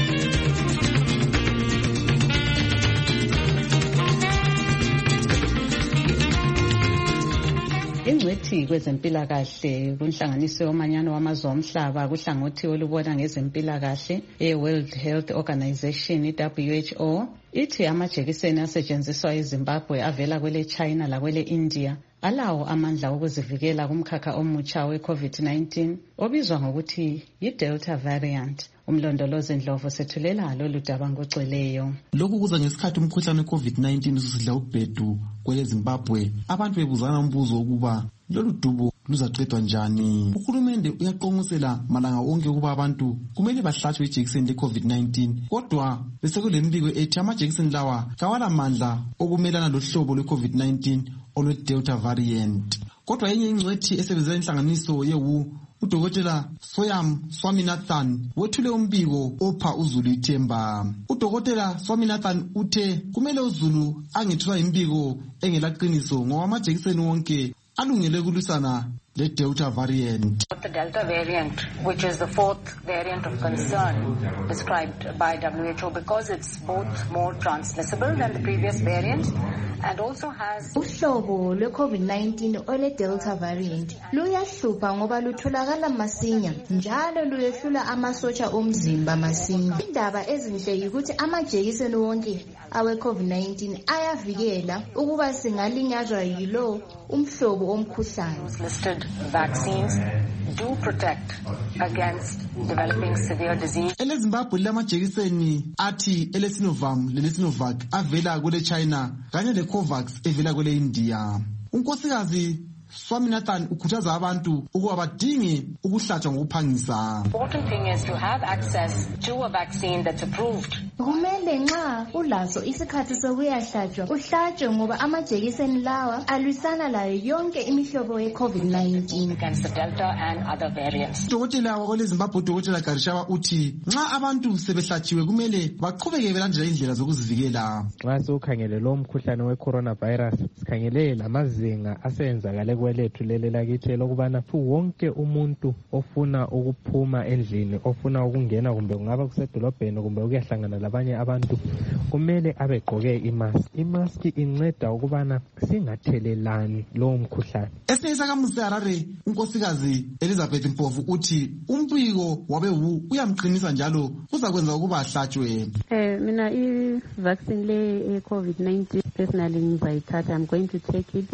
Ingcwethi kwezempilakahle kunhlanganiso yomanyano wamazwe omhlaba kuhlangothi olubona ngezempilakahle e-World Health Organization i-W H O ithi amajekiseni asetshenziswa eZimbabwe avela kwele China la kwele India alawo amandla okuzivikela kumkhakha omutsha we-COVID nineteen obizwa ngokuthi yi-Delta variant. Umlondolozi Ndlovu sethulela lolu daba ngocweleyo. Lokhu kuza ngesikhathi umkhuhlane we-COVID nineteen ususidla ubhedu kwele Zimbabwe. Abantu bebuzana umbuzo ukuba lolu dubo luzaqedwa njani. Uhulumende uyaqonqosela malanga onke ukuba abantu kumele bahlatshwe ijekiseni le-COVID nineteen. Kodwa bese kulembiko ethi amajekiseni lawa kawala mandla okumelana lohlobo lwe-COVID nineteen olwe-Delta variant. Kodwa yenye ingcwethi esebenzela inhlanganiso ye-W Udokotela Soyam Swaminathan wethule umbiko opha uZulu ithemba. Udokotela Swaminathan uthe kumele uZulu angethula imbiko engelaqiniso ngoba amajekiseni wonke alungele kulisana le Delta variant. The Delta variant, which is the fourth variant of concern described by W H O because it's both more transmissible than the previous variants and also has uhlobo lwe-COVID nineteen ole Delta variant luyahlupha ngoba lutholakala masinya njalo luyehlula amasotsha omzimba masinya. Indaba ezinhle yikuthi amajekiseni wonke awe-COVID nineteen ayavikela ukuba singalinyazwa yilo umhlobo omkhuhlane. Listed vaccines do protect against developing severe disease. Ele Zimbabwe lamajekiseni athi ele Sinovac lele Sinovac avela kule China kanye le Covax evela kule India. Unkosikazi Swaminathan ukhuthaza abantu ukuba badinge ukuhlatshwa ngokuphangisa. Important thing is to have access to a vaccine that's approved. Kumele nxa ulaso isikhathi sokuyahlatshwa uhlatshwe ngoba amajekiseni lawa alwisana layo yonke imihlobo ye-COVID nineteen against the Delta and other variants. Udokotela wakole Zimbabwe Udokotela Garishaba uthi nxa abantu sebehlatshiwe kumele baqhubeke belandela indlela zokuzivikela. Nxa sokhangele lo mkhuhlane we-coronavirus sikhangele lamazinga asenzakale kwelethu lele lakithi lokubana wonke umuntu ofuna ukuphuma endlini ofuna ukungena kumbe kungaba kusedolobheni kumbe ukuyahlangana labanye abantu kumele abegqoke imask. Imask inceda ukubana singathelelani lo mkhuhlane. Esinye sakamusi Harare unkosikazi Elizabeth Mpofu uthi umbiko wabe-W uyamqinisa njalo uzakwenza ukuba ahlatshwe. Eh mina i vaccine le COVID nineteen personally ngizayithatha. I'm going to take it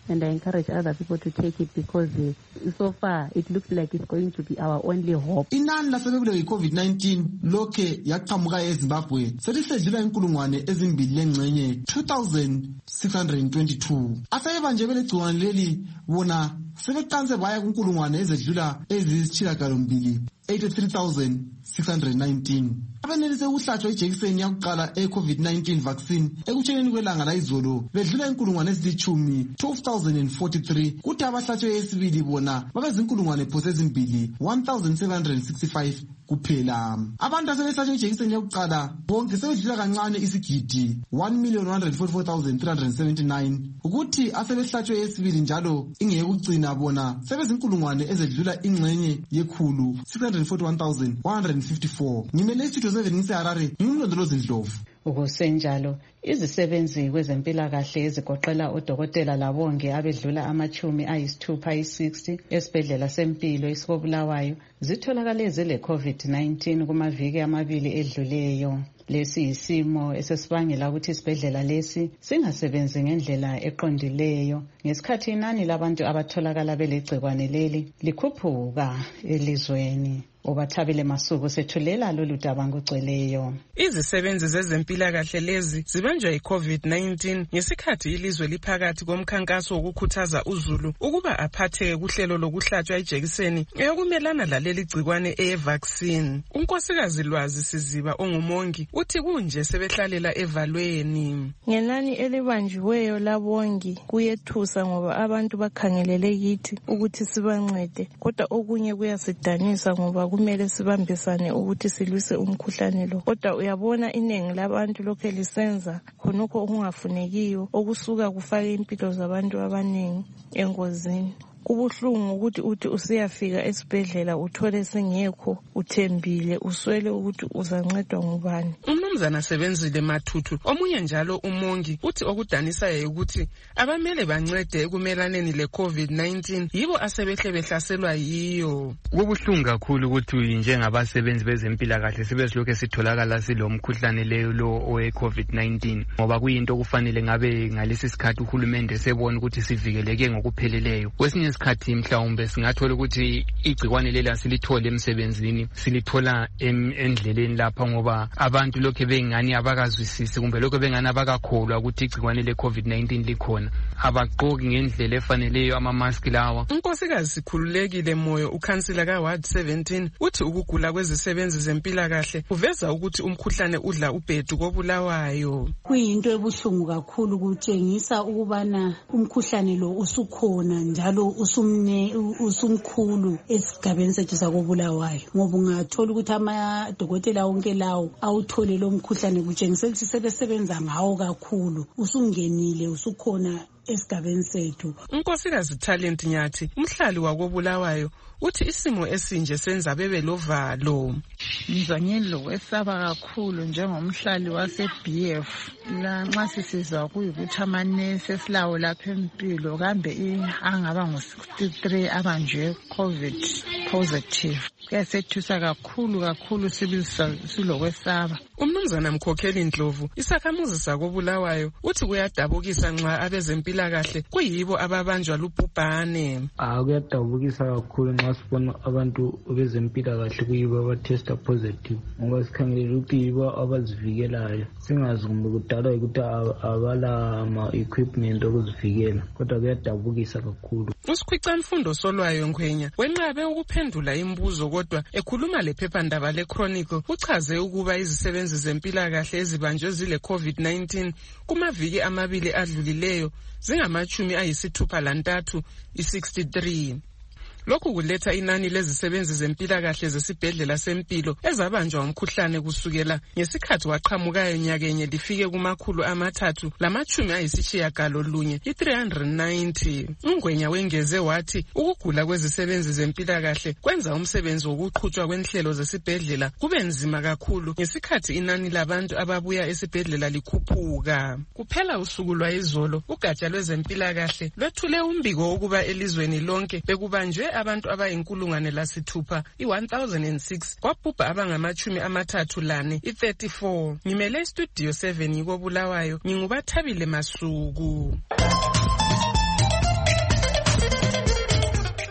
and I encourage other people to take it because uh, so far it looks like it's going to be our only hope. Inani lasebebulewe yi-COVID nineteen lokhe yaqhamuka eZimbabwe selisedlula inkulungwane ezimbili lengxenye two thousand six hundred twenty-two. Asebebanje belegciwane leli bona sebeqanse baya kunkulungwane ezedlula eziyisishiyagalombili eighty-three thousand six hundred nineteen. Abenelise ukuhlatshwa ijekiseni yakuqala e-COVID nineteen vaccine ekutsheleni kwelanga layizolo bedlula inkulungwane ezilithumi twelve thousand forty-three, kuthi abahlatshwe yesibili bona babezinkulungwane phose ezimbili one thousand seven hundred sixty-five kuphela. Abantu asebehlatshwe ijekiseni yakuqala bonke sebedlula kancane isigidi one million one hundred forty-four thousand three hundred seventy-nine, ukuthi asebehlatshwe yesibili njalo ingeyokugcina bona sebezinkulungwane ezedlula ingxenye yekhulu six hundred forty-one thousand one hundred fifty-four. Ngimele istudio seven ngiseharare ngimlondolozi Ndlovu. Ukusenjalo izisebenzi kwezempilakahle ezigoqela odokotela labonge abedlula amachumi ayisithupha i-sixty esibhedlela sempilo isikobulawayo zitholakale zile COVID nineteen kumaviki amabili edluleyo. Lesi yisimo esesibangela ukuthi isibhedlela lesi singasebenzi ngendlela eqondileyo ngesikhathi inani labantu abatholakala belegcikwane leli likhuphuka elizweni. Ubathabile Masuku sethulela lolu daba ngogcweleyo. Izisebenzi zezempilakahle lezi zibanjwa yi-COVID nineteen ngesikhathi ilizwe liphakathi komkhankaso wokukhuthaza uzulu ukuba aphathe kuhlelo lokuhlatshwa ijekiseni eyokumelana laleli gcikwane e-vaccine. Unkosikazi Lwazi Siziba ongumongi uthi kunje sebehlalela evalweni. Ngenani elibanjiweyo labongi kuyethusa ngoba abantu bakhangelele kithi ukuthi sibancede, kodwa okunye kuyasidanisa ngoba kumele sibambisane ukuthi silwise umkhuhlane lo. Kodwa uyabona iningi labantu lokho lisenza khonokho okungafunekiyo okusuka kufaka impilo zabantu abaningi engozini. Kubuhlungu ukuthi uthi usiyafika esibhedlela uthole sengekho uthembile uswele ukuthi uzancedwa ngubani. Umnumzana Sebenzile Mathuthu omunye njalo umongi uthi okudanisayo ukuthi abamele bancede ekumelaneni le COVID nineteen yibo asebehle behlaselwa yiyo. Kubuhlungu kakhulu ukuthi njengabasebenzi bezempilakahle sibesilokho sitholakala silomkhuhlane leyo lo owe COVID nineteen ngoba kuyinto okufanele ngabe ngalesi sikhathi uhulumende sebona ukuthi sivikeleke ngokupheleleyo. Kwesinye isikhathi mhlawumbe singathola ukuthi igcikwane lela silithole emsebenzini silithola endleleni lapha ngoba abantu lokho bengani abakazwisisi kumbe lokho bengani abakakholwa ukuthi igcikwane le COVID nineteen likhona abaqoki ngendlela efaneleyo ama-mask lawa. Unkosikazi Sikhululekile Moyo ukhansila ka Ward seventeen uthi ukugula kwezisebenzi zempilakahle kuveza ukuthi umkhuhlane udla ubhedu kobulawayo. Kuyinto ebuhlungu kakhulu kutshengisa ukubana umkhuhlane lo usukhona njalo usumne usumkhulu esigabeni sethu sakobulawayo ngoba ungathola ukuthi amadokotela wonke lawo awuthole lo mkhuhlane kutshengisa ukuthi sebesebenza ngawo kakhulu usungenile usukhona esigabeni sethu. Unkosikazi Talent Nyathi umhlali wakobulawayo uthi isimo esinje senza bebe lovalo. Ngizanye lokwesaba kakhulu njengomhlali wase-B F la nxa sisizwa kuyikuthi amanesi esilawo lapha empilo kambe angaba ngu-sixty-three abanjwe COVID positive. Kuyasethusa kakhulu kakhulu silokwesaba. Umnumzana Mkhokheli Ndlovu isakhamuzi sakobulawayo uthi kuyadabukisa nxa abezempilakahle kuyibo ababanjwa lubhubhane. Ah kuyadabukisa kakhulu nxa sibona abantu bezempilakahle kuyibo abatesta positive ngoba sikhangelele ukuthi yibo abazivikelayo singazi kumbe kudala ukuthi abala ama-equipment okuzivikela kodwa kuyadabukisa kakhulu. uSikhwicamfundo Solwayo Ngwenya wenqabe ukuphendula imibuzo kodwa ekhuluma lephephandaba le-Chronicle uchaze ukuba izisebenzi zempilakahle ezibanjwe zile COVID nineteen kumaviki amabili adlulileyo zingamachumi ayisithupha lantathu i-sixty-three. Lokhu kuletha inani lezisebenzi zempilakahle zesibhedlela sempilo ezabanjwa umkhuhlane kusukela ngesikhathi waqhamukayo nyakenye lifike kumakhulu amathathu lamachumi ayisitshiyagalolunye i-three hundred ninety. Ungwenya wengeze wathi ukugula kwezisebenzi zempilakahle kwenza umsebenzi wokuqhutshwa kwenhlelo zesibhedlela kube nzima kakhulu ngesikhathi inani labantu ababuya esibhedlela likhuphuka. Kuphela usuku lwayizolo ugatsha lwezempilakahle lwethule umbiko ukuba elizweni lonke bekubanjwe abantu abayinkulungwane lasithupha i-one thousand six kwabhubha abangamachumi amathathu lane i-thirty-four. Ngimele istudio seven yikobulawayo ngingubathabile Masuku.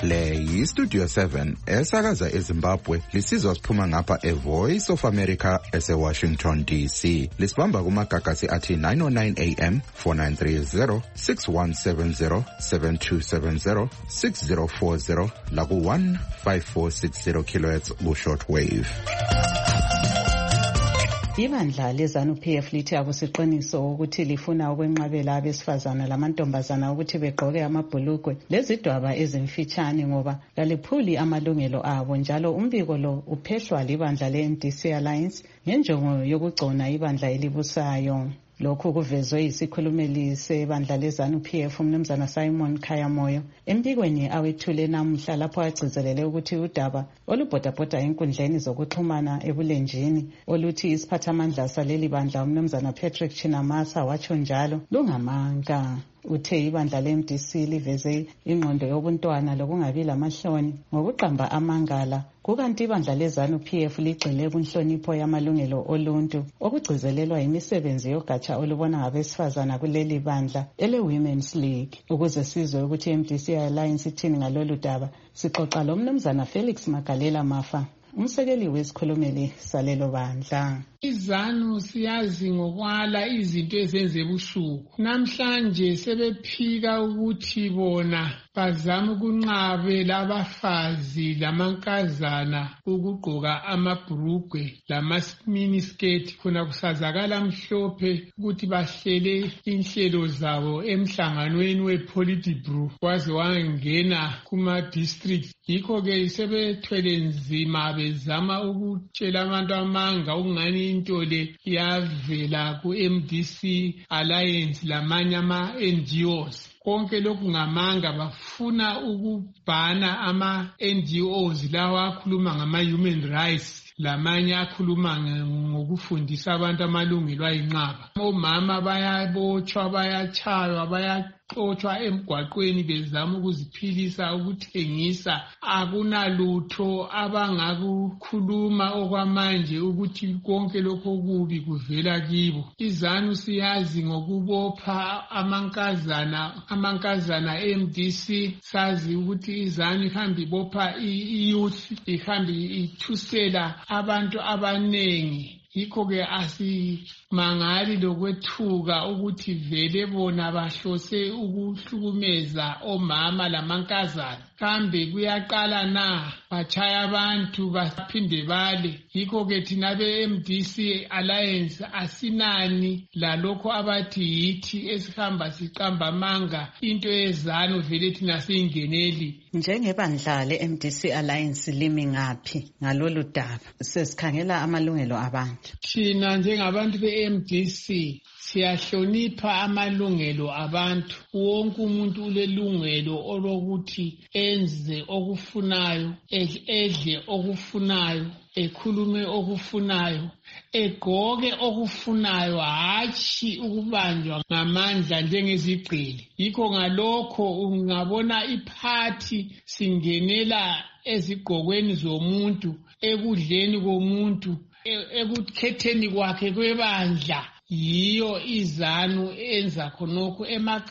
Le yi-Studio seven esakaza eZimbabwe lisizwa siphuma ngapha eVoice of America ese-Washington D C. Lisibamba kumagagasi athi nine oh nine A M, four nine three zero, six one seven zero, seven two seven zero, six zero four zero laku one five four six zero kilohertz ku-short wave. Ibandla leZANU-P F lithi akusiqiniso ukuthi lifuna ukwenqabela abesifazana lamantombazana ukuthi begqoke amabhulukwe lezidwaba ezimfitshane ngoba laliphuli amalungelo abo, njalo umbiko lo uphehlwa libandla le-M D C Alliance ngenjongo yokugcona ibandla elibusayo. Lokhu kuvezwe yisikhulumeli sebandla leZANU-P F umnumzana Simon Khayamoyo embikweni awethule namuhla lapho agcizelele ukuthi udaba olubhodabhoda enkundleni zokuxhumana ebulenjini oluthi isiphathamandla saleli bandla umnumzana Patrick Chinamasa watsho njalo lungamanga. Uthe ibandla le-M D C liveze ingqondo yobuntwana lokungabi lamahloni ngokuqamba amangala, kukanti ibandla leZANU-P F ligxile kunhlonipho yamalungelo oluntu okugcizelelwa imisebenzi yogatsha olubona ngabesifazana kuleli bandla ele-Women's League. Ukuze sizwe ukuthi i-M D C Alliance ithini ngalolu daba, sixoxa lo mnumzana Felix Magalela Mafa, umsekeli wesikhulumeli salelo bandla. IZANU siyazi ngokwala izinto ezenze busuku. Namhlanje sebephika ukuthi bona bazama ukunqabe labafazi lamankazana ukugqoka amabhurugwe lama-miniskirt khona kusazakala mhlophe ukuthi bahlele inhlelo zabo emhlanganweni we-Politburo waze wangena kuma-district. Yikho-ke sebethwele nzima bezama ukutshela abantu amanga ukungani into le yavela ku-M D C Alliance lamanye ama-N G Os. Konke lokhu ngamanga bafuna ukubhana ama-N G Os lawa akhuluma ngama-human rights lamanye akhuluma ngokufundisa abantu amalungelo ayinqaba. Omama bayabotshwa, bayachaywa, bayaxotshwa emgwaqweni bezama ukuziphilisa ukuthengisa. Akunalutho abangakukhuluma okwamanje ukuthi konke lokho kubi kuvela kibo. IZANU siyazi ngokubopha amankazana amankazana e-M D C, sazi ukuthi iZANU ihambi ibopha i-youth, ihambi ithusela abantu abanengi. Yikho-ke asimangali lokwethuka ukuthi vele bona bahlose ukuhlukumeza omama lamankazana. Kambe kuyaqala na bachaya abantu baphinde bale? Yikho-ke thina be-M D C Alliance asinani lalokho abathi yithi esihamba siqamba amanga into yeZANU vele thina siyingeneli. Njengebandla le-M D C Alliance limi ngaphi ngalolu daba? Sesikhangela amalungelo abantu. Thina njengabantu be-M D C siyahlonipha amalungelo abantu. Wonke umuntu ulelungelo olokuthi enze okufunayo, edle okufunayo, ekhulume okufunayo, egqoke okufunayo, hatshi ukubanjwa ngamandla njengezigqili. Yikho ngalokho ungabona iphathi singenela ezigqokweni zomuntu, ekudleni komuntu, ekukhetheni kwakhe kwebandla. Yiyo iZANU enza khonokho.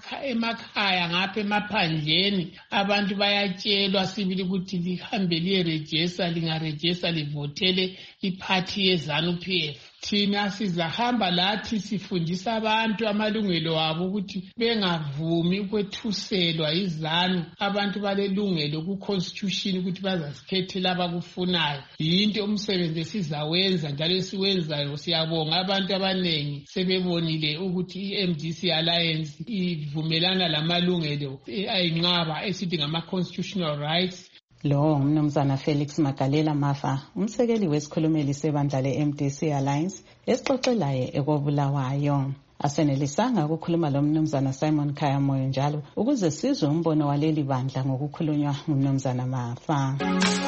Emakhaya ngapha emaphandleni abantu bayatshelwa sibili ukuthi lihambe liyerejesa, lingarejesa livotele iphathi yeZANU-P F. Thina sizahamba lathi sifundisa abantu amalungelo abo ukuthi bengavumi ukwethuselwa iZANU. Abantu balelungelo ku-constitution ukuthi bazazikhethela abakufunayo. Yinto umsebenzi esizawenza njalo esiwenzayo. Siyabonga abantu abanengi sebebonile ukuthi i-M D C Alliance ivumelana lamalungelo ayinqaba esithi ngama-constitutional rights. Lo ngumnumzana Felix Magalela Mafa, umsekeli wesikhulumeli sebandla le-M D C Alliance esixoxelaye ekobulawayo. Asenelisanga ukukhuluma lo mnumzana Simon Khayamoyo njalo ukuze sizwe umbono waleli bandla ngokukhulunywa ngumnumzana Mafa.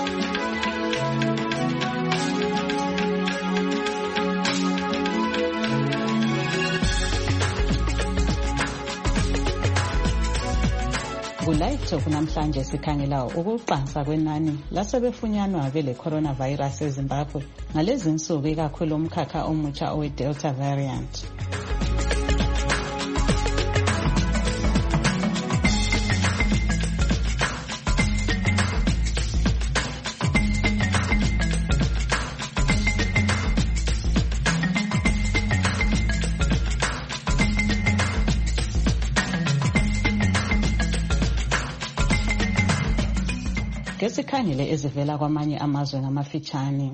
Ku-Live Talk namhlanje sikhangela ukuqansa kwenani lasebefunyanwa bele coronavirus eZimbabwe ngalezi nsuku, ikakhulu umkhakha omutsha owe-Delta variant. ngesikhangele ezivela kwamanye amazwe ngamafitshane.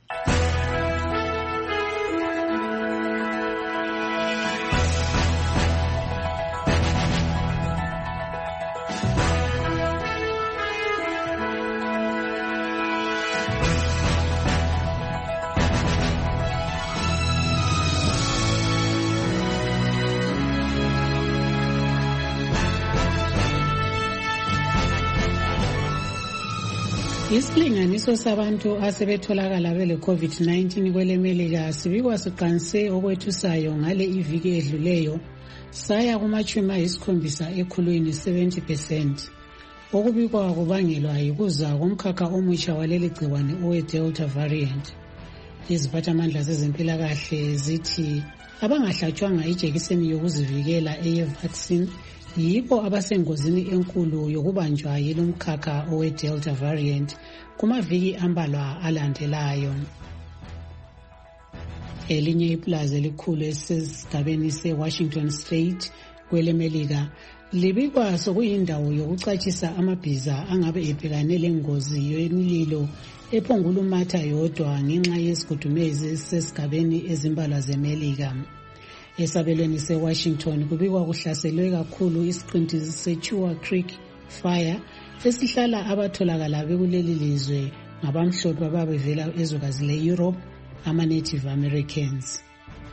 Isilinganiso sabantu asebetholakala bele COVID nineteen kwele Melika sibikwa siqanise okwethusayo ngale iviki edluleyo saya kumachumi ayisikhombisa ekhulwini seventy percent. Okubikwa kubangelwa yikuza komkhakha omutsha waleli gciwane owe Delta variant. Iziphathamandla zezempilakahle zithi abangahlatshwanga ijekiseni yokuzivikela eye vaccine yibo abasengozini enkulu yokubanjwa yilo mkhakha owe Delta variant kumaviki ambalwa alandelayo. Elinye iplaza elikhulu esesigabeni se-Washington State kwele Melika libikwa sokuyindawo yokucatshisa amabhiza angabe ebhekane lengozi yemililo ephongulumatha yodwa ngenxa yesigudumezi sesigabeni ezimbalwa zeMelika. Esabelweni se-Washington kubikwa kuhlaselwe kakhulu isiqinti se-Chua Creek Fire esihlala abatholakala bekuleli lizwe ngabamhlophe ababevela ezwekazi le-Europe, ama-Native Americans.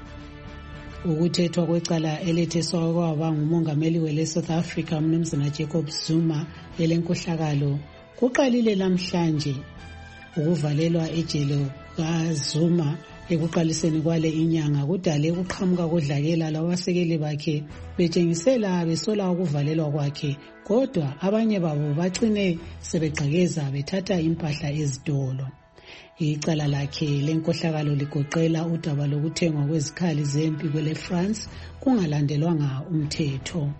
Ukuthethwa kwecala eletheswa kwaba ngumongameli wele South Africa uMnumzana Jacob Zuma elenkohlakalo kuqalile lamhlanje. Ukuvalelwa ejele kaZuma ekuqaliseni kwale inyanga kudale ukuqhamuka kodlakela labasekeli bakhe betshengisela besola ukuvalelwa kwakhe, kodwa abanye babo bacine sebegqekeza bethatha impahla ezitolo. Icala lakhe lenkohlakalo ligoqela udaba lokuthengwa kwezikhali zempi kwele France kungalandelwanga umthetho.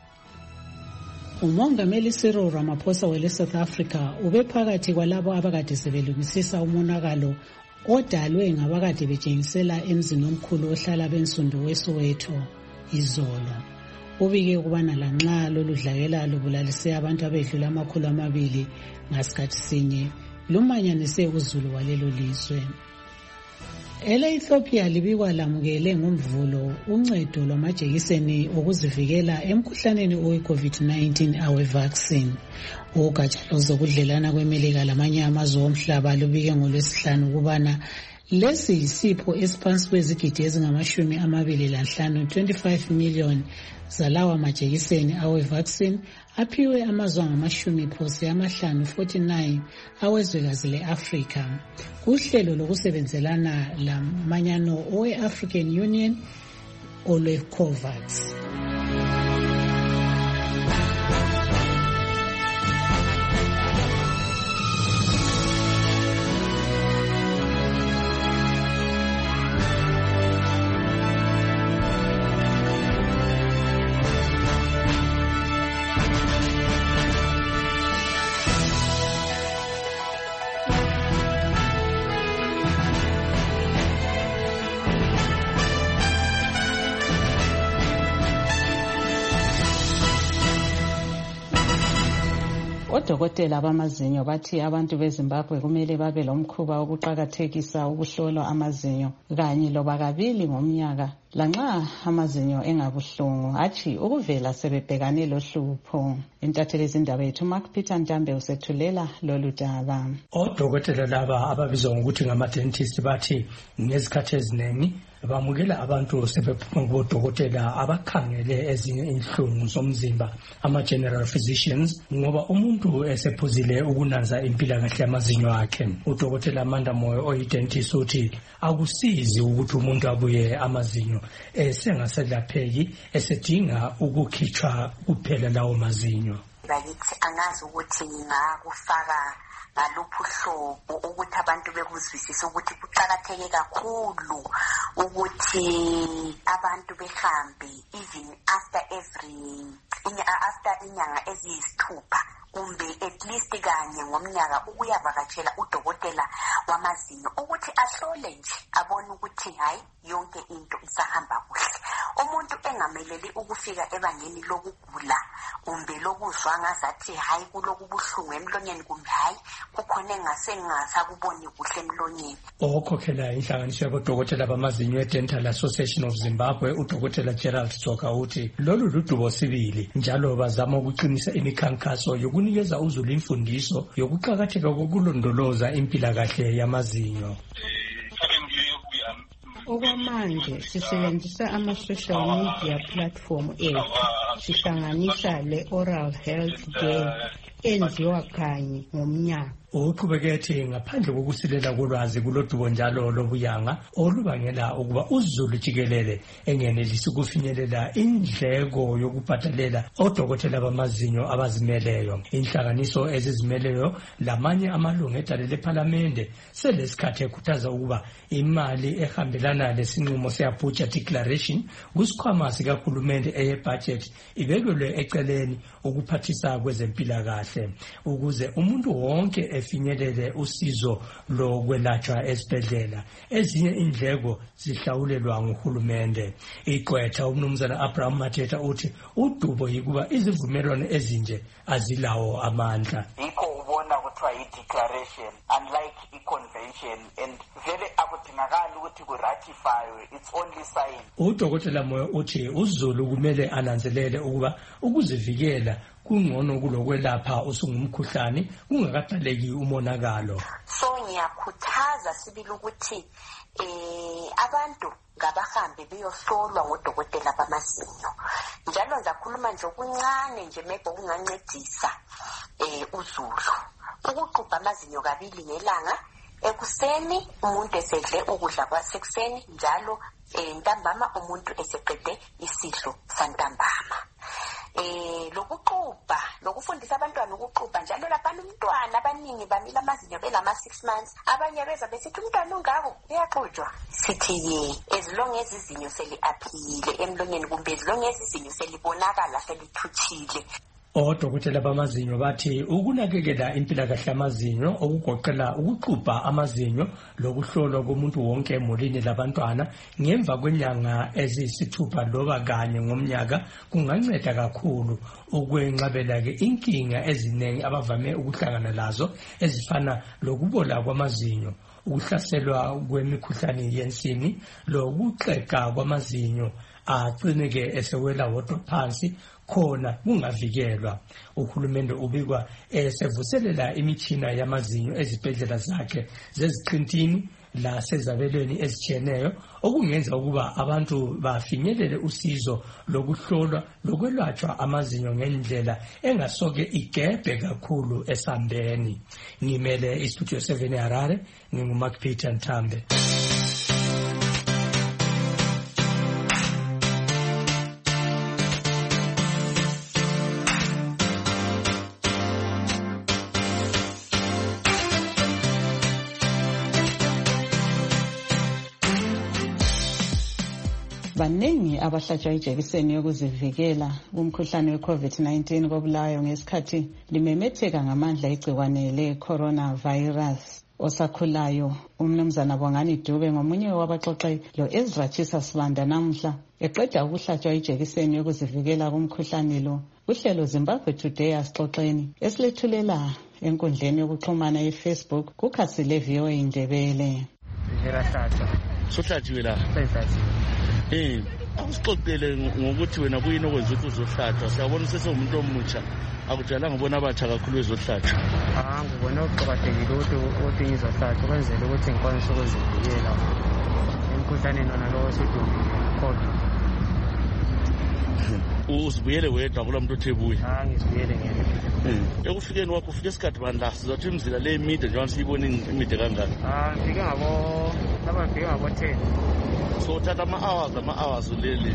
Umongameli Cyril Ramaphosa wele South Africa ubephakathi kwalabo abakade sebelungisisa umonakalo odalwe ngabakade betshengisela emzini omkhulu ohlala bensundu weSoweto izolo. Ubike ukubana lanxa lolu dlakela lubulalise abantu abedlula amakhulu amabili ngasikhathi sinye lumanyanise uzulu walelo lizwe. Ele-Ethiopia libikwa lamukele ngomvulo uncedo lwamajekiseni okuzivikela emkhuhlaneni owe-COVID nineteen awe-vaccine. Ugatsha lozokudlelana kweMelika lamanye amazwe omhlaba lubike ngolwesihlanu ukubana lesi yisipho esiphansi kwezigidi ezingamashumi amabili lanhlanu twenty-five million zalawa majekiseni awe-vaccine aphiwe amazwe angamashumi phose amahlanu forty-nine awezwekazi le-Afrika kuhlelo lokusebenzelana lamanyano owe-African Union olwe-COVAX. Odokotela bamazinyo bathi abantu beZimbabwe kumele babe lomkhuba wokuqakathekisa ukuhlolwa amazinyo kanye loba kabili ngomnyaka lanxa amazinyo engabuhlungu, hatshi ukuvela sebebhekane lohlupho. Intatheli izindaba yethu Mark Peter Ntambe usethulela lolu daba. Odokotela laba ababizwa ngokuthi ngama-dentist bathi ngezikhathi eziningi bamukela abantu sebephuma kubodokotela abakhangele ezinye inhlungu zomzimba, ama-general physicians, ngoba umuntu esephuzile ukunanza impilakahle yamazinyo akhe. Udokotela Amanda Moyo oyi-dentist uthi akusizi ukuthi umuntu abuye amazinyo esengaselapheki esedinga ukukhitshwa kuphela lawo mazinyo. Bakithi angazi ukuthi ngingakufaka ngaluphi uhlobo ukuthi abantu bekuzwisise ukuthi kuqakatheke kakhulu ukuthi abantu behambe even after every after inyanga eziyisithupha kumbe at least kanye ngomnyaka ukuyavakatshela udokotela wamazinyo ukuthi ahlole nje abone ukuthi hayi yonke into isahamba kuhle. umuntu engameleli ukufika ebangeni lokugula kumbe lokuzwa ngazathi hayi kulokubuhlungu emlonyeni kumbe hayi kukhona engase ngasakuboni kuhle emlonyeni. Okhokhela inhlanganiso yabodokotela bamazinyo e-Dental Association of Zimbabwe udokotela Gerald Tsoka uthi lolu ludubo sibili njalo bazama ukuqinisa imikhankaso yokunikeza uzulu imfundiso yokuqakatheka kokulondoloza impilakahle yamazinyo. Okwamanje sisebenzisa ama-social media platform ethu sihlanganisa le-Oral Health Day enziwa kanye ngomnyaka. Uqhubeke ethi ngaphandle kokusilela kolwazi kulodubo njalo lobuyanga olubangela ukuba uzulu jikelele engenelisi ukufinyelela indleko yokubhadalela odokotela bamazinyo abazimeleyo. Inhlanganiso ezizimeleyo lamanye amalungu edale lephalamende selesikhathi ekhuthaza ukuba imali ehambelana lesinqumo se-Abuja Declaration kusikhwama sikahulumende eye-budget ibekelwe eceleni ukuphathisa kwezempilakahle ukuze umuntu wonke efinyelele usizo lokwelatshwa esibhedlela. Ezinye indleko zihlawulelwa nguhulumende. Iqwetha umnumzana Abraham Mateta uthi udubo yikuba izivumelwano ezinje azilawo amandla. Yikho ubona kuthiwa yi-declaration unlike i-convention and vele akudingakali ukuthi kuratifywe, it's only sign. Udokotela Moyo uthi uzulu kumele ananzelele ukuba ukuzivikela kungcono kulokwelapha usungumkhuhlane kungakaqaleki umonakalo. So ngiyakhuthaza sibili ukuthi eh abantu ngabahambe beyohlolwa ngodokotela bamazinyo. Njalo ngizakhuluma nje okuncane nje mebe kungancedisa eh uzulu. Ukuqubha amazinyo kabili ngelanga, ekuseni umuntu esedle ukudla kwasekuseni njalo entambama umuntu eseqede isidlo santambama. Eh lokuqubha lokufundisa abantwana ukuqubha njalo lapha umntwana abaningi bamila amazinyo belama six months abanye beza besithi umntwana ungako uyaxujwa sithi ye as long as izinyo seli aphile emlonyeni kumbe as long as izinyo selibonakala selithuthile. Odokotela bamazinyo bathi ukunakekela impilakahle yamazinyo okugoqela ukuqubha amazinyo lokuhlolwa komuntu wonke emulini labantwana ngemva kwenyanga eziyisithupha loba kanye ngomnyaka kunganceda kakhulu ukwenqabela ke inkinga eziningi abavame ukuhlangana lazo ezifana lokubola kwamazinyo, ukuhlaselwa kwemikhuhlane yensini lokuxega kwamazinyo agcineke esewela wodwa phansi khona kungavikelwa. Uhulumende ubikwa esevuselela imitshina yamazinyo ezibhedlela zakhe zeziqintini lasezabelweni ezitshiyeneyo okungenza ukuba abantu bafinyelele usizo lokuhlolwa lokwelatshwa amazinyo ngendlela engasoke igebhe kakhulu esambeni. Ngimele istudio seven eHarare, nginguMark Peter Ntambe. Baningi abahlatshwa ijekiseni yokuzivikela kumkhuhlane we-COVID nineteen kobulawayo ngesikhathi limemetheka ngamandla igciwane le-coronavirus. Osakhulayo umnumzana Bongani Dube ngomunye wabaxoxe lo Ezra Chisa Sibanda namuhla eqeda ukuhlatshwa ijekiseni yokuzivikela kumkhuhlane lo. Uhlelo Zimbabwe Today asixoxeni esilethulela enkundleni yokuxhumana ye-Facebook kukhasi le-V O A Indebele. Sohlatshiwe la. Eh, akusixoxele ngokuthi wena kuyini okwenza ukuthi uzohlatshwa. Siyabona sesewumuntu omutsha. Akujalanga ubona abatsha kakhulu ezohlatshwa. Ah, ngibona ukuqhubaqekile ukuthi ukuthi ngizohlatshwa kwenzela ukuthi ngikwanise ukuzivikela emkhuhlaneni nona lo osedumile COVID. Uzibuyele wedwa kula muntu othebuye. Ah, ngizibuyele ngene. Eh, ekufikeni wakho ufike isikhathi bandla sizathi imizila le emide njengoba siyibona imide kangaka. Ah, ngifike ngabo laba ngifike ngabo ten. So uthatha ama-hours ama-hours leli.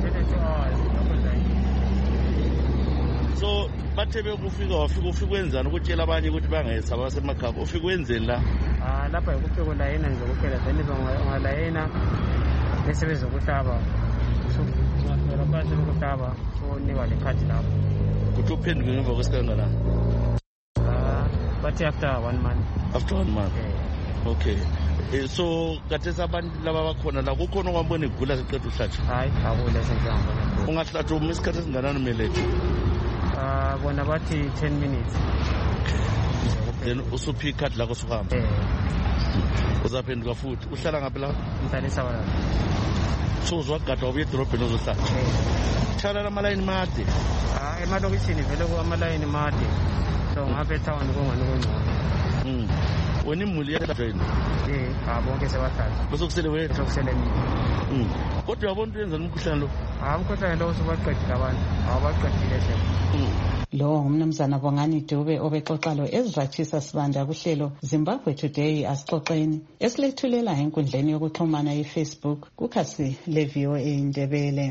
So bathe bekufika wafika ufika wenzani ukutshela abanye ukuthi bangayesaba basemakhaya ufika wenzeni la? Ah, lapha yikufika ulayena nje kuphela then ungalayena bese bezokuhlaba. So ngiyafika phansi ukuhlaba so niwa lekhadi lapho. Kuthi uphenduke ngemva kwesikangana? Ah, but after one month. After one month. Yeah. Okay. um so kathesi abantu laba bakhona la kukhona okwambona igula seqeda uhlatshwa? Hayi, akule sengiyambona. Ungahlatshwa uma isikhathi esinganani umelethe? Uh, bona bathi ten minutes. Then usuphi ikhadi lakho suhamba? Eh. Uzaphenduka futhi. Uhlala ngaphi la? Ngihlala eSabalala. So uzwagada ubuye edorobheni uzohlala? Eh. Thala amalayini made? Ah, emalokishini vele kuamalayini made. So ngapha etown kungani kungcono. Mm. Wena imuli yajoyina? Eh, ah bonke sebahlala. Bese kusele wena? Sokusele mina. Mm. Kodwa yabona into yenza umkhuhlane lo? Ah, umkhuhlane lo usubaqedile abantu. Awubaqedile hle. Mm. Lo ngumnumzana Bongani Dube obexoxa lo ezirathisa sibanda kuhlelo Zimbabwe Today asixoxeni esilethulela enkundleni yokuxhumana yeFacebook kukhasi le-V O A Indebele.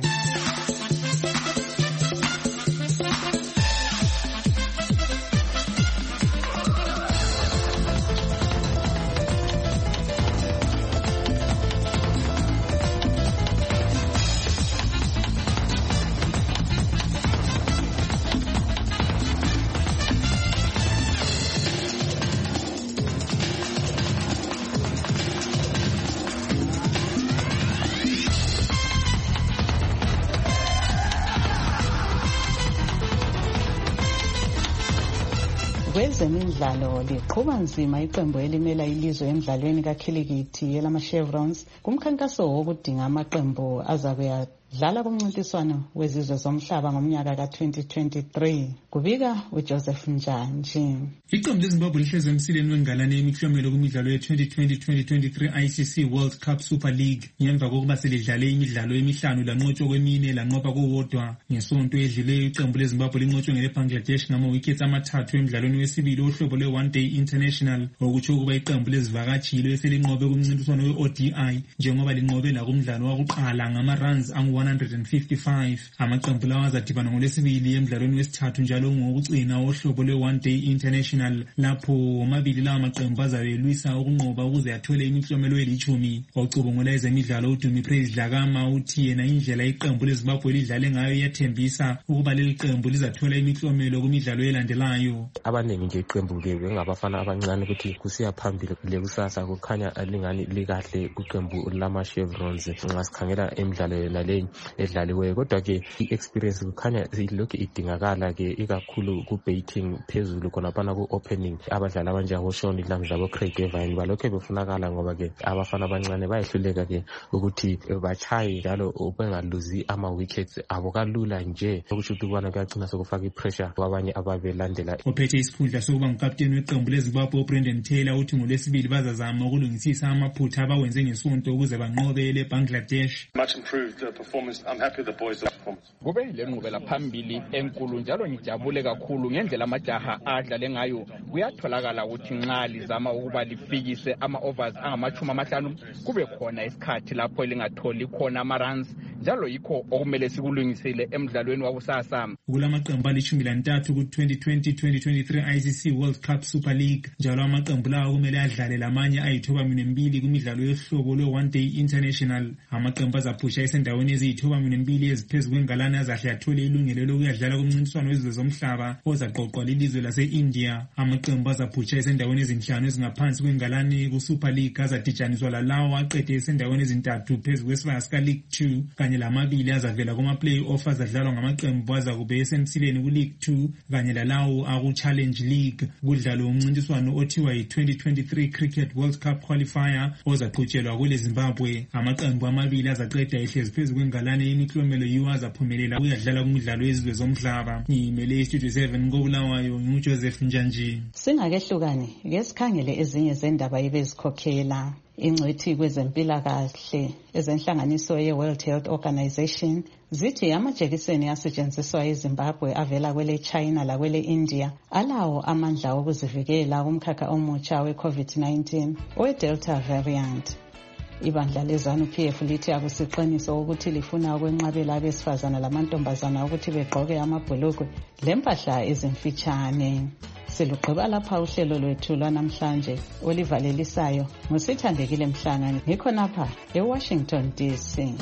Kwezemidlalo liqhuba nzima iqembu elimela ilizwe emidlalweni kakhilikithi elama-Chevrons kumkhankaso wokudinga amaqembu azakuya dlala kumncintiswano wezizwe zomhlaba ngomnyaka ka twenty twenty-three. Kubika uJoseph Njanji. Iqembu leZimbabwe lihleze emsileni wengalane yemiklomelo kumidlalo ye-twenty twenty to twenty twenty-three I C C World Cup Super League ngemva kokuba selidlale imidlalo emihlanu lanqotshwa kwemine lanqoba kuwodwa. Ngesonto edluleyo iqembu leZimbabwe linqotshwe ngeleBangladesh ngama-wickets amathathu emidlalweni wesibili ohlobo lwe-one day international okutsho ukuba iqembu lezivakatshi yilo eselinqobe kumncintiswano we-O D I njengoba linqobe lakumdlalo wakuqala ngama-runs angu one hundred fifty-five. Amaqembu lawa azadibana ngolwesibili emidlalweni wesithathu njalo ngokugcina ohlobo lwe-one day international lapho omabili lawa maqembu azabelwisa ukunqoba ukuze athole imiklomelo elithumi. Ocubungula ezemidlalo uDumi Praise Dlakama uthi yena indlela iqembu leZimbabwe lidlale ngayo iyathembisa ukuba leli qembu lizathola imiklomelo kumidlalo elandelayo. Abaningi nje iqembu ke ngabafana abancane ukuthi kusiya phambili lekusasa kukhanya lingani likahle kuqembu lama-Chevrons nxa sikhangela emidlalo naleyo edlaliweyo, kodwa ke i-experience kukhanya ilokhu idingakala ke ikakhulu ku-baiting phezulu khonaphana ku-opening. Abadlali abanjengabo Shaun Dlams labo Craig Evans balokhu befunakala ngoba ke abafana abancane bayehluleka ke ukuthi bachaye njalo bengaluzi ama-wickets abo kalula nje okusho ukuthi kubana kuyagcina sokufaka i-pressure kwabanye ababelandela. Ophethe isikhundla sokuba ngukapteni weqembu leZimbabwe uBrendan Taylor uthi ngolwesibili bazazama ukulungisisa amaphutha abawenze ngesonto ukuze banqobe leBangladesh. Much improved uh, performance. I'm happy with the boys' performance. Kube yile nqubela phambili enkulu njalo ngijabule kakhulu ngendlela amajaha adlale ngayo. Kuyatholakala ukuthi nxa lizama ukuba lifikise ama-overs angamachumi amahlanu kube khona isikhathi lapho lingatholi khona ama-runs njalo yikho okumele sikulungisile emidlalweni wakusasa. Kulamaqembu alishumi lantathu ku-twenty twenty to twenty twenty-three I C C World Cup Super League njalo amaqembu lawo kumele adlale lamanye ayithoba minembili kumidlalo yohlobo lwe-one day international. Amaqembu azaphusha esendaweni eziyithoba minembili eziphezu kwengalane azahle athole ilungelo lokuyadlala kumncintiswano wezizwe zomhlaba ozaqoqwa lilizwe lase-India. Amaqembu azaphusha esendaweni ezinhlanu ezingaphansi kwengalane ku-Super League azadijaniswa lalawo aqede esendaweni ezintathu phezu kwesibaya sika-League two kanye lamabili azavela kuma-play-off azadlalwa ngamaqembu azakube esemsileni ku-League two kanye lalawo aku-Challenge League. Kudlalo umncintiswano othiwa yi-twenty twenty-three Cricket World Cup Qualifier ozaqhutshelwa kule Zimbabwe. Amaqembu amabili azaqeda ehlezi phezu kwengalane yemiklomelo yiwo azaphumelela ukuyadlala kumidlalo yezizwe zomhlaba. Ngimele iStudio seven koBulawayo nguJoseph Njanji. Singakehlukani ke sikhangele ezinye zendaba ebezikhokhela. Ingcwethi kwezempilakahle ezenhlanganiso ye-World Health Organization zithi amajekiseni asetshenziswa eZimbabwe avela kwele China lakwele India alawo amandla okuzivikela kumkhakha omutsha we-COVID nineteen owe-Delta variant. Ibandla lezanu P F lithi akusiqiniso ukuthi lifuna ukwenqabela abesifazana lamantombazana ukuthi begqoke amabhulukwe lempahla ezimfitshane. Silugqiba lapha uhlelo lwethu lwanamhlanje olivalelisayo ngusithandekile Mhlanga ngikhonapha eWashington D C.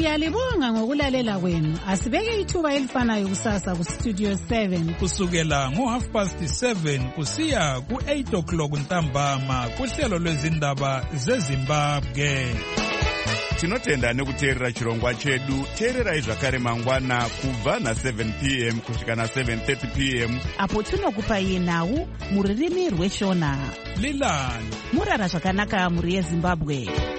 Siyalibonga ngokulalela kwenu. Asibeke ithuba elifanayo kusasa ku Studio seven. Kusukela ngo half past seven kusiya ku eight o'clock ntambama kuhlelo lwezindaba zeZimbabwe. Tinotenda nekuteerera chirongwa chedu. Teererai zvakare mangwana kubva na seven p m kusvika na seven thirty p m apo tinokupai nhau muririmi rweshona. Lilani murara zvakanaka muri yeZimbabwe.